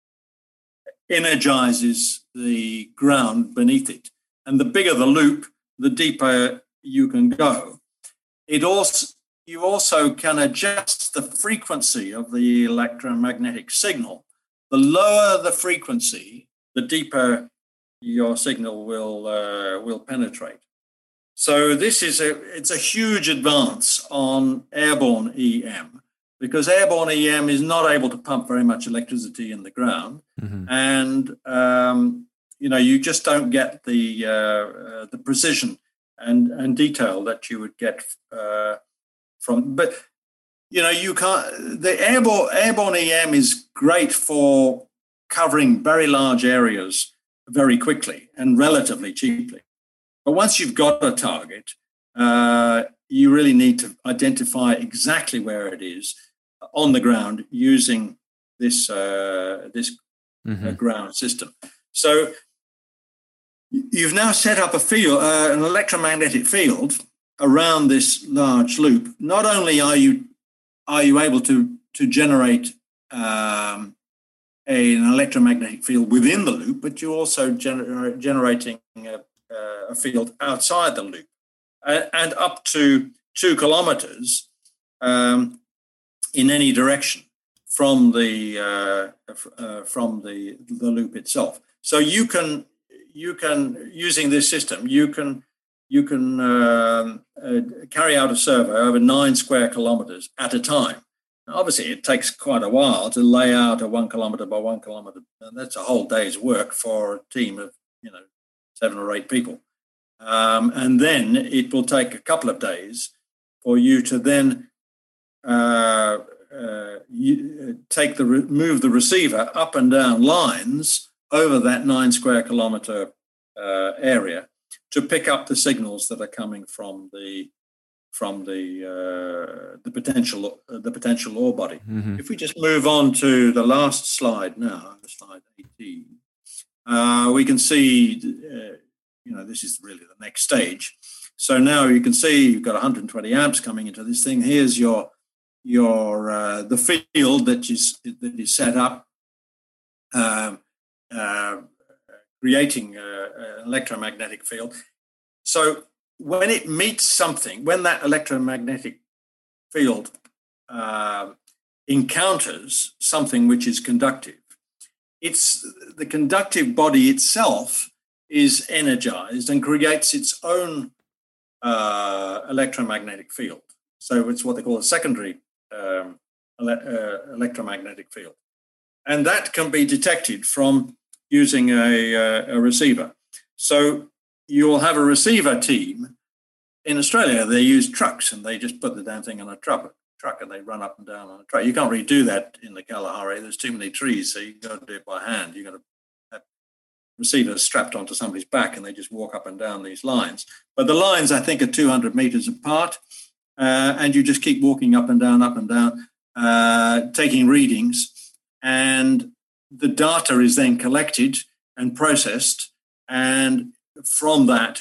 B: energizes the ground beneath it. And the bigger the loop, the deeper you can go. You also can adjust the frequency of the electromagnetic signal. The lower the frequency, the deeper your signal will penetrate. So it's a huge advance on airborne EM, because airborne EM is not able to pump very much electricity in the ground, and you just don't get the precision and detail that you would get from. But you can't. The airborne EM is great for covering very large areas very quickly and relatively cheaply. But once you've got a target, you really need to identify exactly where it is on the ground using this ground system. So you've now set up a field, an electromagnetic field around this large loop. Not only are you able to generate an electromagnetic field within the loop, but you're also generating a field outside the loop, and up to 2 kilometers in any direction from the loop itself. So you can using this system you can carry out a survey over 9 square kilometers at a time. Now, obviously, it takes quite a while to lay out a 1 kilometer by 1 kilometer, and that's a whole day's work for a team of 7 or 8 people. And then it will take a couple of days for you to then move the receiver up and down lines over that 9 square kilometer area to pick up the signals that are coming from the potential ore body. If we just move on to the last slide now, slide 18, we can see. This is really the next stage. So now you can see you've got 120 amps coming into this thing. Here's your the field that is set up, creating an electromagnetic field. So when it meets something, when that electromagnetic field encounters something which is conductive, it's the conductive body itself is energized and creates its own electromagnetic field. So it's what they call a secondary electromagnetic field. And that can be detected from using a receiver. So you'll have a receiver team. In Australia, they use trucks and they just put the damn thing on a truck and they run up and down on a truck. You can't really do that in the Kalahari. There's too many trees, so you've got to do it by hand. You've got to have receivers strapped onto somebody's back and they just walk up and down these lines. But the lines, I think, are 200 meters apart. and you just keep walking up and down, taking readings, and the data is then collected and processed, and from that,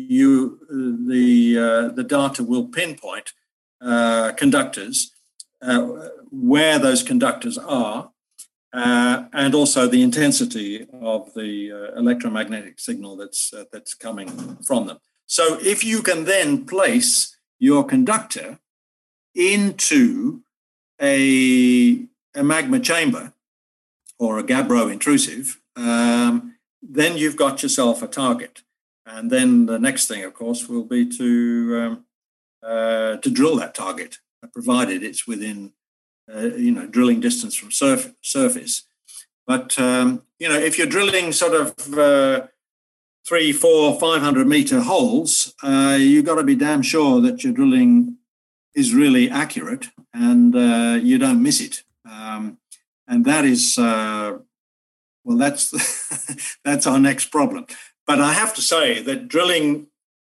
B: the data will pinpoint conductors, where those conductors are, and also the intensity of the electromagnetic signal that's coming from them. So if you can then place your conductor into a magma chamber or a gabbro intrusive, then you've got yourself a target. And then the next thing, of course, will be to drill that target, provided it's within drilling distance from surface. But if you're drilling sort of 300, 400, 500 meter holes, you've got to be damn sure that your drilling is really accurate and you don't miss it. And that is, that's that's our next problem. But I have to say that drilling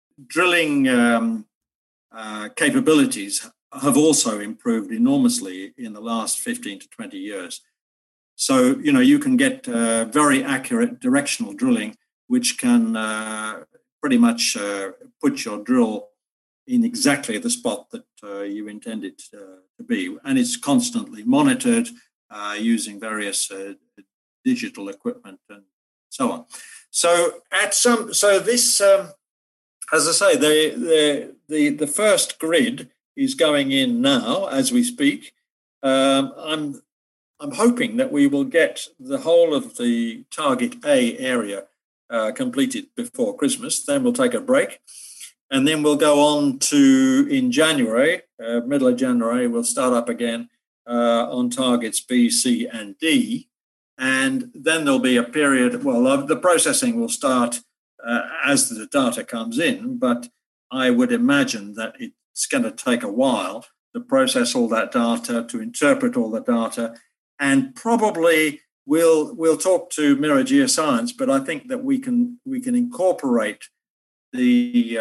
B: capabilities have also improved enormously in the last 15 to 20 years. So, you can get very accurate directional drilling, which can pretty much put your drill in exactly the spot that you intended to be. And it's constantly monitored using various digital equipment and so on. So this, as I say, the first grid is going in now as we speak. I'm hoping that we will get the whole of the target A area completed before Christmas. Then we'll take a break, and then we'll go on to, in January, middle of January, we'll start up again on targets B, C, and D. And then there'll be a period, the processing will start as the data comes in, but I would imagine that it's going to take a while to process all that data, to interpret all the data, and probably we'll talk to Mirror Geoscience, but I think that we can incorporate the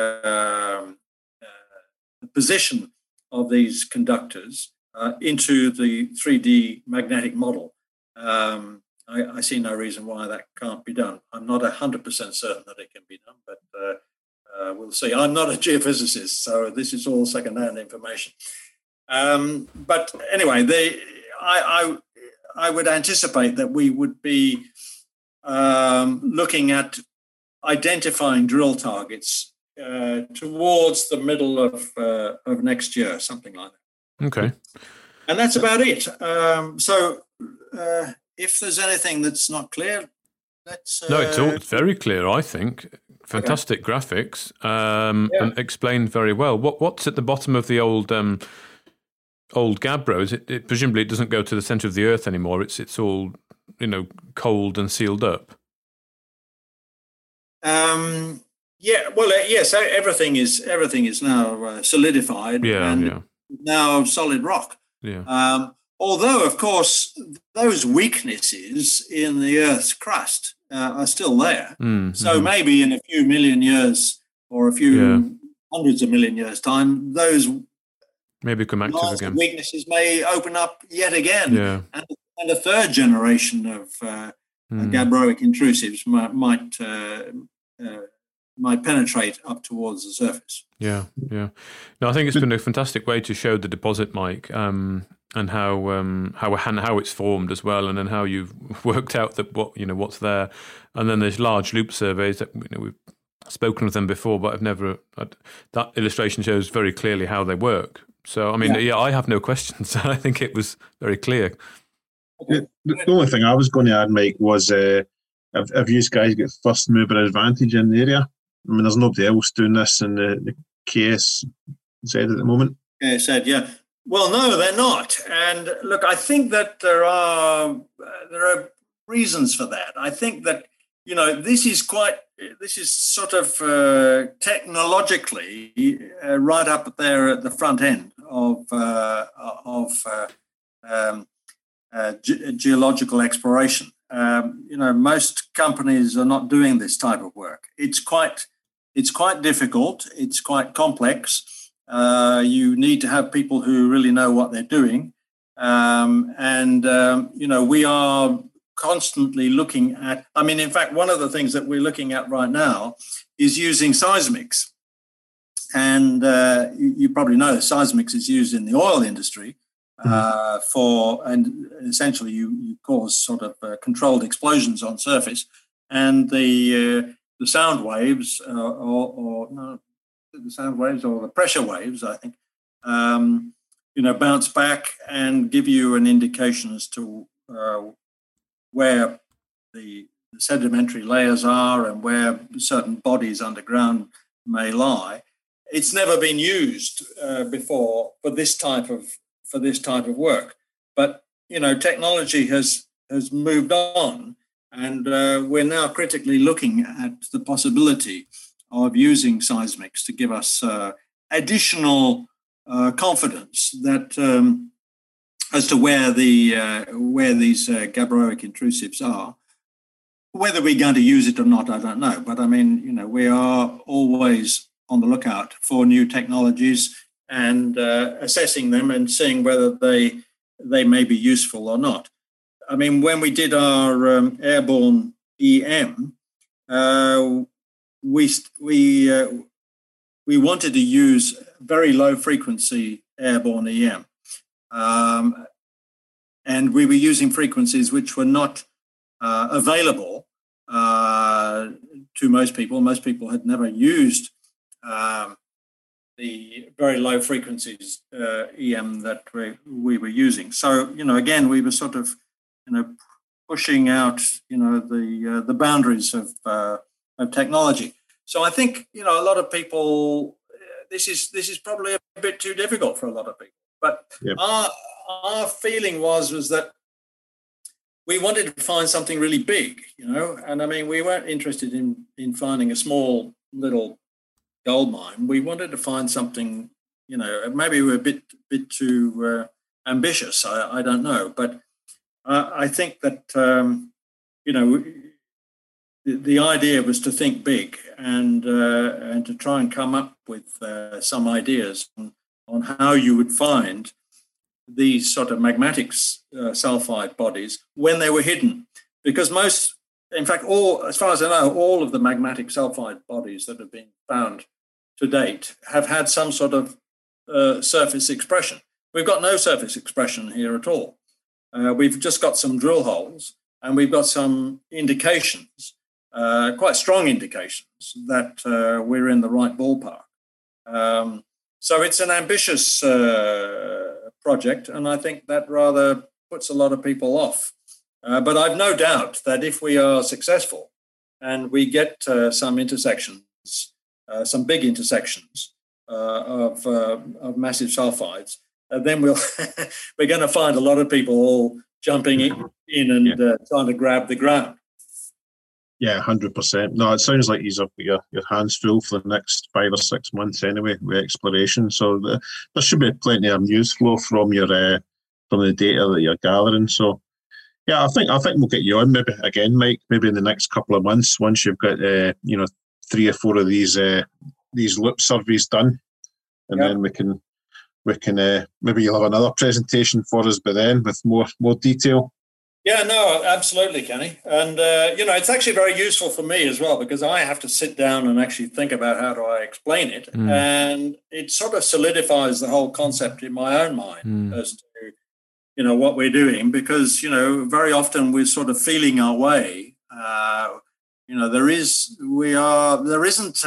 B: position of these conductors into the 3D magnetic model. I see no reason why that can't be done. I'm not 100% certain that it can be done, but we'll see. I'm not a geophysicist, so this is all second-hand information. But anyway, I would anticipate that we would be looking at identifying drill targets towards the middle of next year, something like that.
A: Okay.
B: And that's about it. If there's anything that's not clear, let's...
A: No, it's all very clear, I think. Fantastic graphics and explained very well. What's at the bottom of the old gabbro? It presumably it doesn't go to the centre of the Earth anymore. It's all cold and sealed up.
B: Yes. Everything is now solidified and now solid rock.
A: Yeah.
B: Although, of course, those weaknesses in the Earth's crust are still there. So maybe in a few million years or a few hundreds of million years' time, those
A: maybe come active again.
B: Weaknesses may open up yet again. Yeah. And a third generation of gabbroic intrusives might penetrate up towards the surface.
A: Yeah. No, I think it's been a fantastic way to show the deposit, Mike, and how it's formed as well, and then how you've worked out that what's there, and then there's large loop surveys that we've spoken of them before, but I've never. That illustration shows very clearly how they work. So I mean, I have no questions. I think it was very clear.
C: The only thing I was going to add, Mike, was have you guys got first mover advantage in the area? I mean, there's nobody else doing this in the KS side at the moment.
B: KS, yeah. Well, no, they're not. And look, I think that there are reasons for that. I think that this is sort of technologically right up there at the front end of geological exploration. Most companies are not doing this type of work. It's quite difficult. It's quite complex. You need to have people who really know what they're doing. We are constantly looking at, in fact, one of the things that we're looking at right now is using seismics. And you probably know seismics is used in the oil industry and essentially you cause sort of controlled explosions on surface, and the sound waves the sound waves or the pressure waves, I think, bounce back and give you an indication as to where the sedimentary layers are and where certain bodies underground may lie. It's never been used before for this type of work, but technology has moved on, and we're now critically looking at the possibility of using seismics to give us additional confidence that as to where these gabbroic intrusives are. Whether we're going to use it or not, I don't know. But we are always on the lookout for new technologies and assessing them and seeing whether they may be useful or not. When we did our airborne EM, we wanted to use very low frequency airborne EM, and we were using frequencies which were not available to most people. Most people had never used the very low frequencies EM that we were using. So again, we were sort of pushing out the boundaries of technology. So I think a lot of people, this is probably a bit too difficult for a lot of people. But yep. Our feeling was that we wanted to find something really big, and we weren't interested in finding a small little gold mine. We wanted to find something, maybe we were a bit too ambitious. I don't know, but I think that the idea was to think big and to try and come up with some ideas on how you would find these sort of magmatic sulfide bodies when they were hidden, because as far as I know, all of the magmatic sulfide bodies that have been found to date have had some sort of surface expression. We've got no surface expression here at all. We've just got some drill holes, and we've got some indications, quite strong indications, that we're in the right ballpark. So it's an ambitious project, and I think that rather puts a lot of people off. But I've no doubt that if we are successful and we get some intersections, some big intersections of massive sulfides, then we're going to find a lot of people all jumping in and trying to grab the ground.
C: Yeah, 100%. No, it sounds like you've got your hands full for the next 5 or 6 months anyway with exploration. So there should be plenty of news flow from the data that you're gathering. So yeah, I think we'll get you on maybe again, Mike. Maybe in the next couple of months, once you've got 3 or 4 of these loop surveys done, and then we can maybe you'll have another presentation for us by then with more detail.
B: Yeah, no, absolutely, Kenny. And, it's actually very useful for me as well, because I have to sit down and actually think about how do I explain it. And it sort of solidifies the whole concept in my own mind as to, what we're doing, because, very often we're sort of feeling our way. There isn't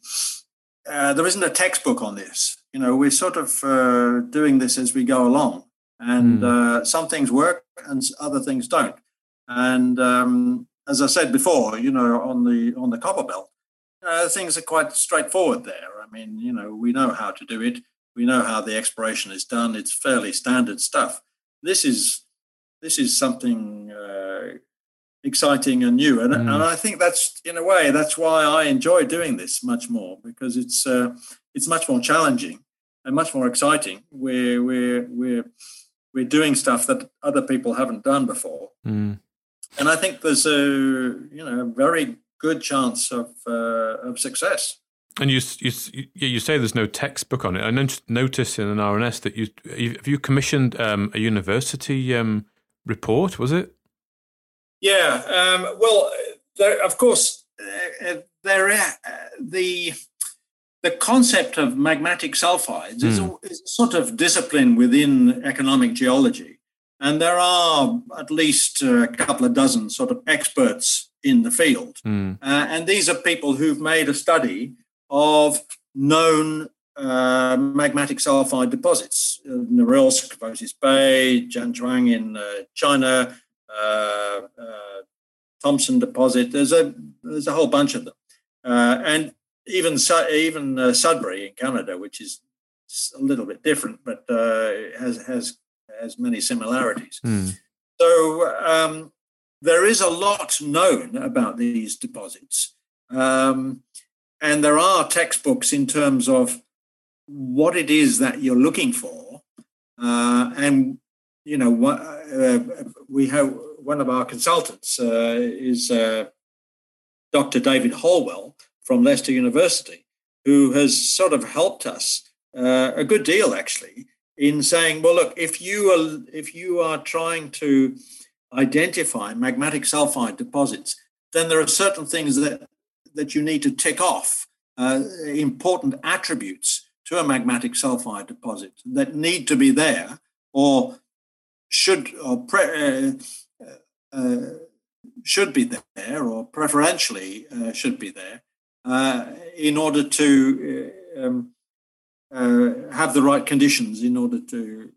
B: a textbook on this. We're sort of doing this as we go along. And some things work and other things don't. And as I said before, on the copper belt, things are quite straightforward there. We know how to do it. We know how the exploration is done. It's fairly standard stuff. This is something exciting and new, and I think that's, in a way, that's why I enjoy doing this much more, because it's much more challenging and much more exciting. We're doing stuff that other people haven't done before. And I think there's a very good chance of success.
A: And you say there's no textbook on it. I noticed in an RNS that you commissioned a university report, was it?
B: Yeah. Of course, the concept of magmatic sulfides is a sort of discipline within economic geology, and there are at least a couple of dozen sort of experts in the field, and these are people who've made a study of known magmatic sulfide deposits. Norilsk, Voisey's Bay, Jianzhuang in China, Thompson deposit. There's a whole bunch of them, and even Sudbury in Canada, which is a little bit different, but has many similarities. So there is a lot known about these deposits. And there are textbooks in terms of what it is that you're looking for. And, you know, we have one of our consultants is Dr. David Holwell from Leicester University, who has sort of helped us a good deal, actually, in saying, well, look, if you are trying to identify magmatic sulfide deposits, then there are certain things that you need to tick off, important attributes to a magmatic sulfide deposit that need to be there or should be there or preferentially should be there in order to have the right conditions in order to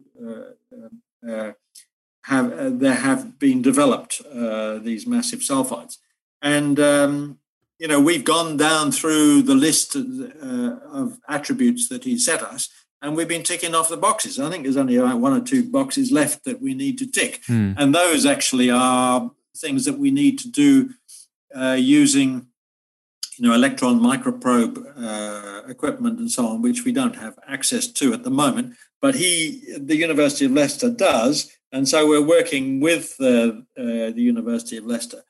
B: have been developed these massive sulfides. And you know, we've gone down through the list of attributes that he set us, and we've been ticking off the boxes. I think there's only about one or two boxes left that we need to tick. And those actually are things that we need to do using, you know, electron microprobe equipment and so on, which we don't have access to at the moment. But the University of Leicester does, and so we're working with the University of Leicester.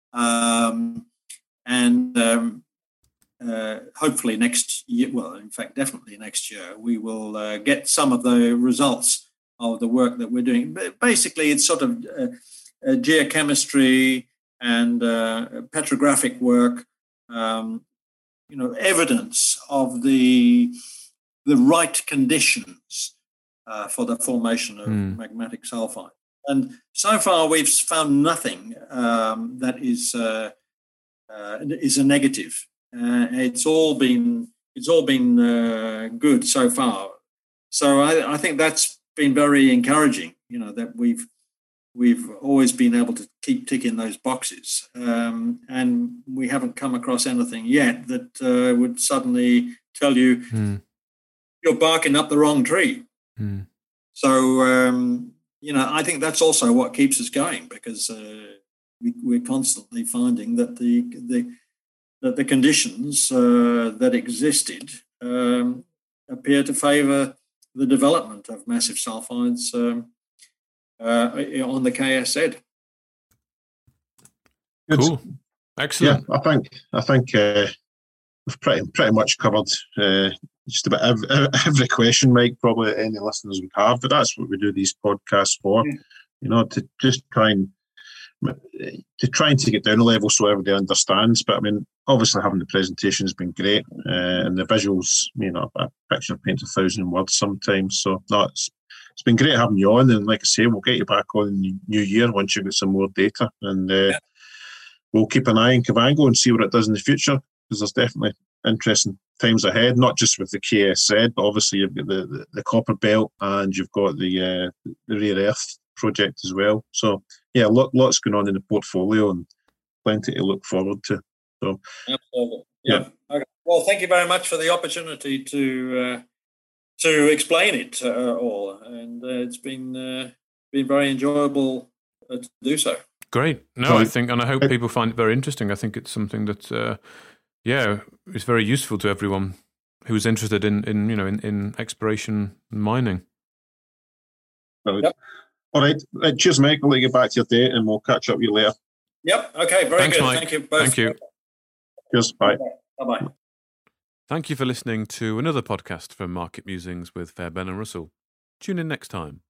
B: Hopefully next year, well, in fact, definitely next year, we will get some of the results of the work that we're doing. But basically, it's sort of geochemistry and petrographic work, you know, evidence of the right conditions for the formation of magmatic sulfide. And so far, we've found nothing that is a negative. It's all been good so far. So I think that's been very encouraging. You know, that we've always been able to keep ticking those boxes, and we haven't come across anything yet that would suddenly tell you you're barking up the wrong tree. So you know, I think that's also what keeps us going, because we're constantly finding that the conditions that existed appear to favour the development of massive sulfides on the KSZ.
A: Cool, excellent.
C: Yeah, I think we've pretty much covered just about every question, Mike, probably any listeners would have. But that's what we do these podcasts for, you know, to just try and get down a level so everybody understands. But I mean, obviously having the presentation has been great, and the visuals, you know, a picture paints 1,000 words sometimes. So no, it's been great having you on, and like I say, we'll get you back on in the new year once you get some more data, and we'll keep an eye on Kavango and see what it does in the future, because there's definitely interesting times ahead, not just with the KSZ, but obviously you've got the copper belt, and you've got the rare earth project as well. So yeah, lots going on in the portfolio and plenty to look forward to. So
B: absolutely, yeah. Okay. Well, thank you very much for the opportunity to explain it all, and it's been very enjoyable to do so.
A: Great. No, I think, and I hope people find it very interesting. I think it's something that is very useful to everyone who's interested in exploration and mining.
C: Yep. All right. Cheers, Mike. I'll let you get back to your day, and we'll catch up with you later.
B: Yep. Okay. Very
A: Thanks,
B: good.
A: Mike.
B: Thank you both.
A: Thank you.
C: Cheers. Bye.
B: Bye-bye.
A: Thank you for listening to another podcast from Market Musings with Fairbairn and Russell. Tune in next time.